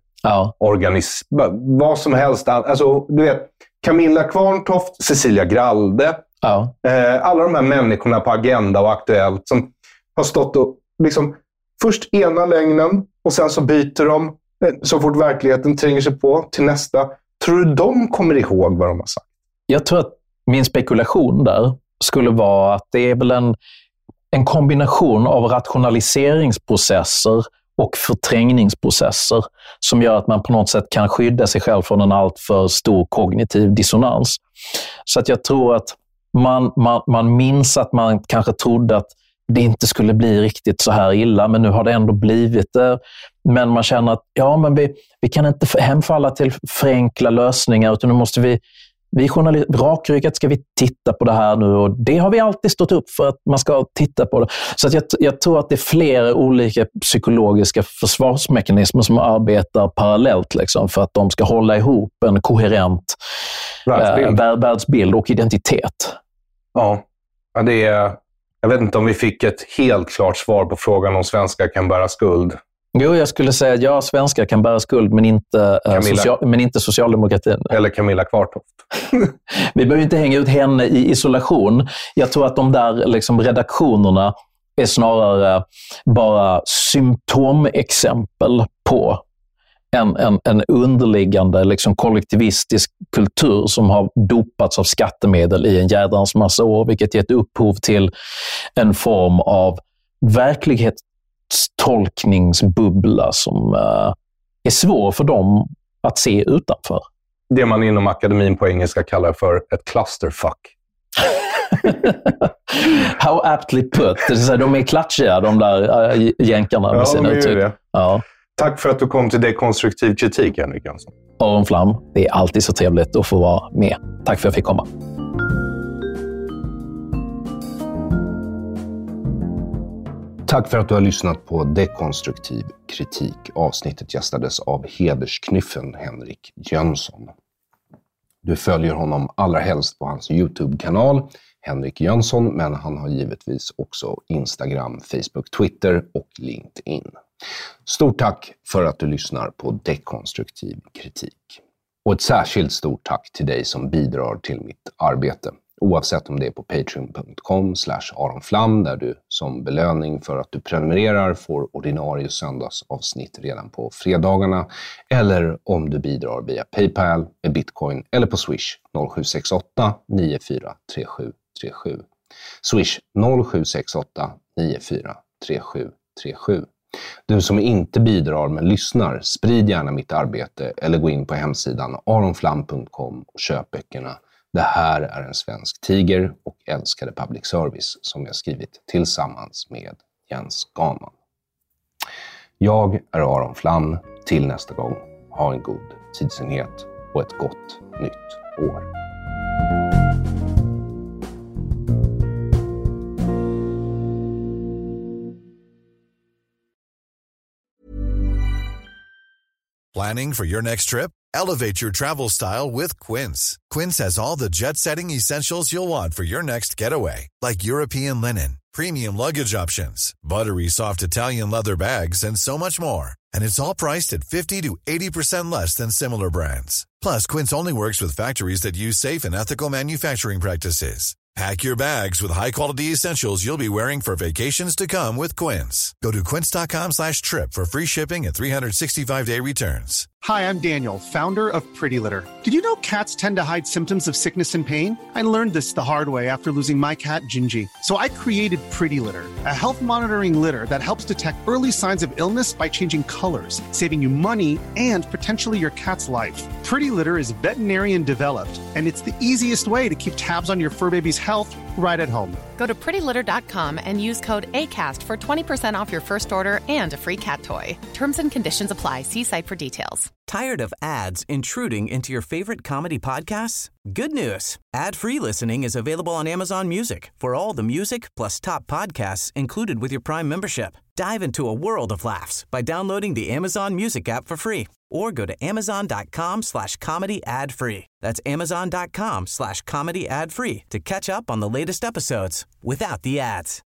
Speaker 6: vad som helst. Alltså, du vet, Camilla Kvarntoft, Cecilia Gralde, alla de här människorna på Agenda och Aktuellt som har stått och liksom först ena lögnen och sen så byter de så fort verkligheten tränger sig på till nästa. Tror du de kommer ihåg vad de har sagt?
Speaker 7: Jag tror att min spekulation där skulle vara att det är väl en kombination av rationaliseringsprocesser och förträngningsprocesser som gör att man på något sätt kan skydda sig själv från en alltför stor kognitiv dissonans. Så att jag tror att man minns att man kanske trodde att det inte skulle bli riktigt så här illa, men nu har det ändå blivit det. Men man känner att vi kan inte hemfalla till förenkla lösningar, utan nu måste vi rakryggat ska vi titta på det här nu, och det har vi alltid stått upp för att man ska titta på det. Så att jag tror att det är flera olika psykologiska försvarsmekanismer som arbetar parallellt liksom, för att de ska hålla ihop en koherent världsbild och identitet.
Speaker 6: Ja, det är... Jag vet inte om vi fick ett helt klart svar på frågan om svenskar kan bära skuld.
Speaker 7: Jo, jag skulle säga att ja, svenskar kan bära skuld, men inte socialdemokratin.
Speaker 6: Eller Camilla Kvartoft.
Speaker 7: Vi behöver inte hänga ut henne i isolation. Jag tror att de där liksom, redaktionerna är snarare bara symptomexempel på en underliggande liksom, kollektivistisk kultur som har dopats av skattemedel i en jädrans massa år, vilket gett upphov till en form av verklighetstolkningsbubbla som är svår för dem att se utanför.
Speaker 6: Det man inom akademin på engelska kallar för ett clusterfuck.
Speaker 7: How aptly put. De är klatschiga, de där jänkarna med sina uttryck. Ja.
Speaker 6: Tack för att du kom till dekonstruktiv kritik, Henrik Jönsson.
Speaker 7: Aron Flam, det är alltid så trevligt att få vara med. Tack för att jag fick komma.
Speaker 6: Tack för att du har lyssnat på Dekonstruktiv kritik. Avsnittet gästades av hedersknyffen Henrik Jönsson. Du följer honom allra helst på hans YouTube-kanal Henrik Jönsson, men han har givetvis också Instagram, Facebook, Twitter och LinkedIn. Stort tack för att du lyssnar på Dekonstruktiv kritik. Och ett särskilt stort tack till dig som bidrar till mitt arbete. Oavsett om det är på patreon.com/aronflam där du som belöning för att du prenumererar får ordinarie söndagsavsnitt redan på fredagarna. Eller om du bidrar via PayPal, med Bitcoin eller på Swish 0768 943737. Swish 0768 943737. Du som inte bidrar men lyssnar, sprid gärna mitt arbete eller gå in på hemsidan aronflam.com och köp böckerna. Det här är en svensk tiger och älskade public service som jag skrivit tillsammans med Jens Ganman. Jag är Aron Flam. Till nästa gång, ha en god tidsenhet och ett gott nytt år.
Speaker 10: Planning for your next trip? Elevate your travel style with Quince. Quince has all the jet-setting essentials you'll want for your next getaway, like European linen, premium luggage options, buttery soft Italian leather bags, and so much more. And it's all priced at 50 to 80% less than similar brands. Plus, Quince only works with factories that use safe and ethical manufacturing practices. Pack your bags with high-quality essentials you'll be wearing for vacations to come with Quince. Go to quince.com/trip for free shipping and 365-day returns.
Speaker 4: Hi, I'm Daniel, founder of Pretty Litter. Did you know cats tend to hide symptoms of sickness and pain? I learned this the hard way after losing my cat, Gingy. So I created Pretty Litter, a health monitoring litter that helps detect early signs of illness by changing colors, saving you money and potentially your cat's life. Pretty Litter is veterinarian developed, and it's the easiest way to keep tabs on your fur baby's health right at home.
Speaker 5: Go to prettylitter.com and use code ACAST for 20% off your first order and a free cat toy. Terms and conditions apply. See site for details.
Speaker 9: Tired of ads intruding into your favorite comedy podcasts? Good news. Ad-free listening is available on Amazon Music for all the music plus top podcasts included with your Prime membership. Dive into a world of laughs by downloading the Amazon Music app for free or go to amazon.com/comedy ad-free. That's amazon.com/comedy ad-free to catch up on the latest episodes without the ads.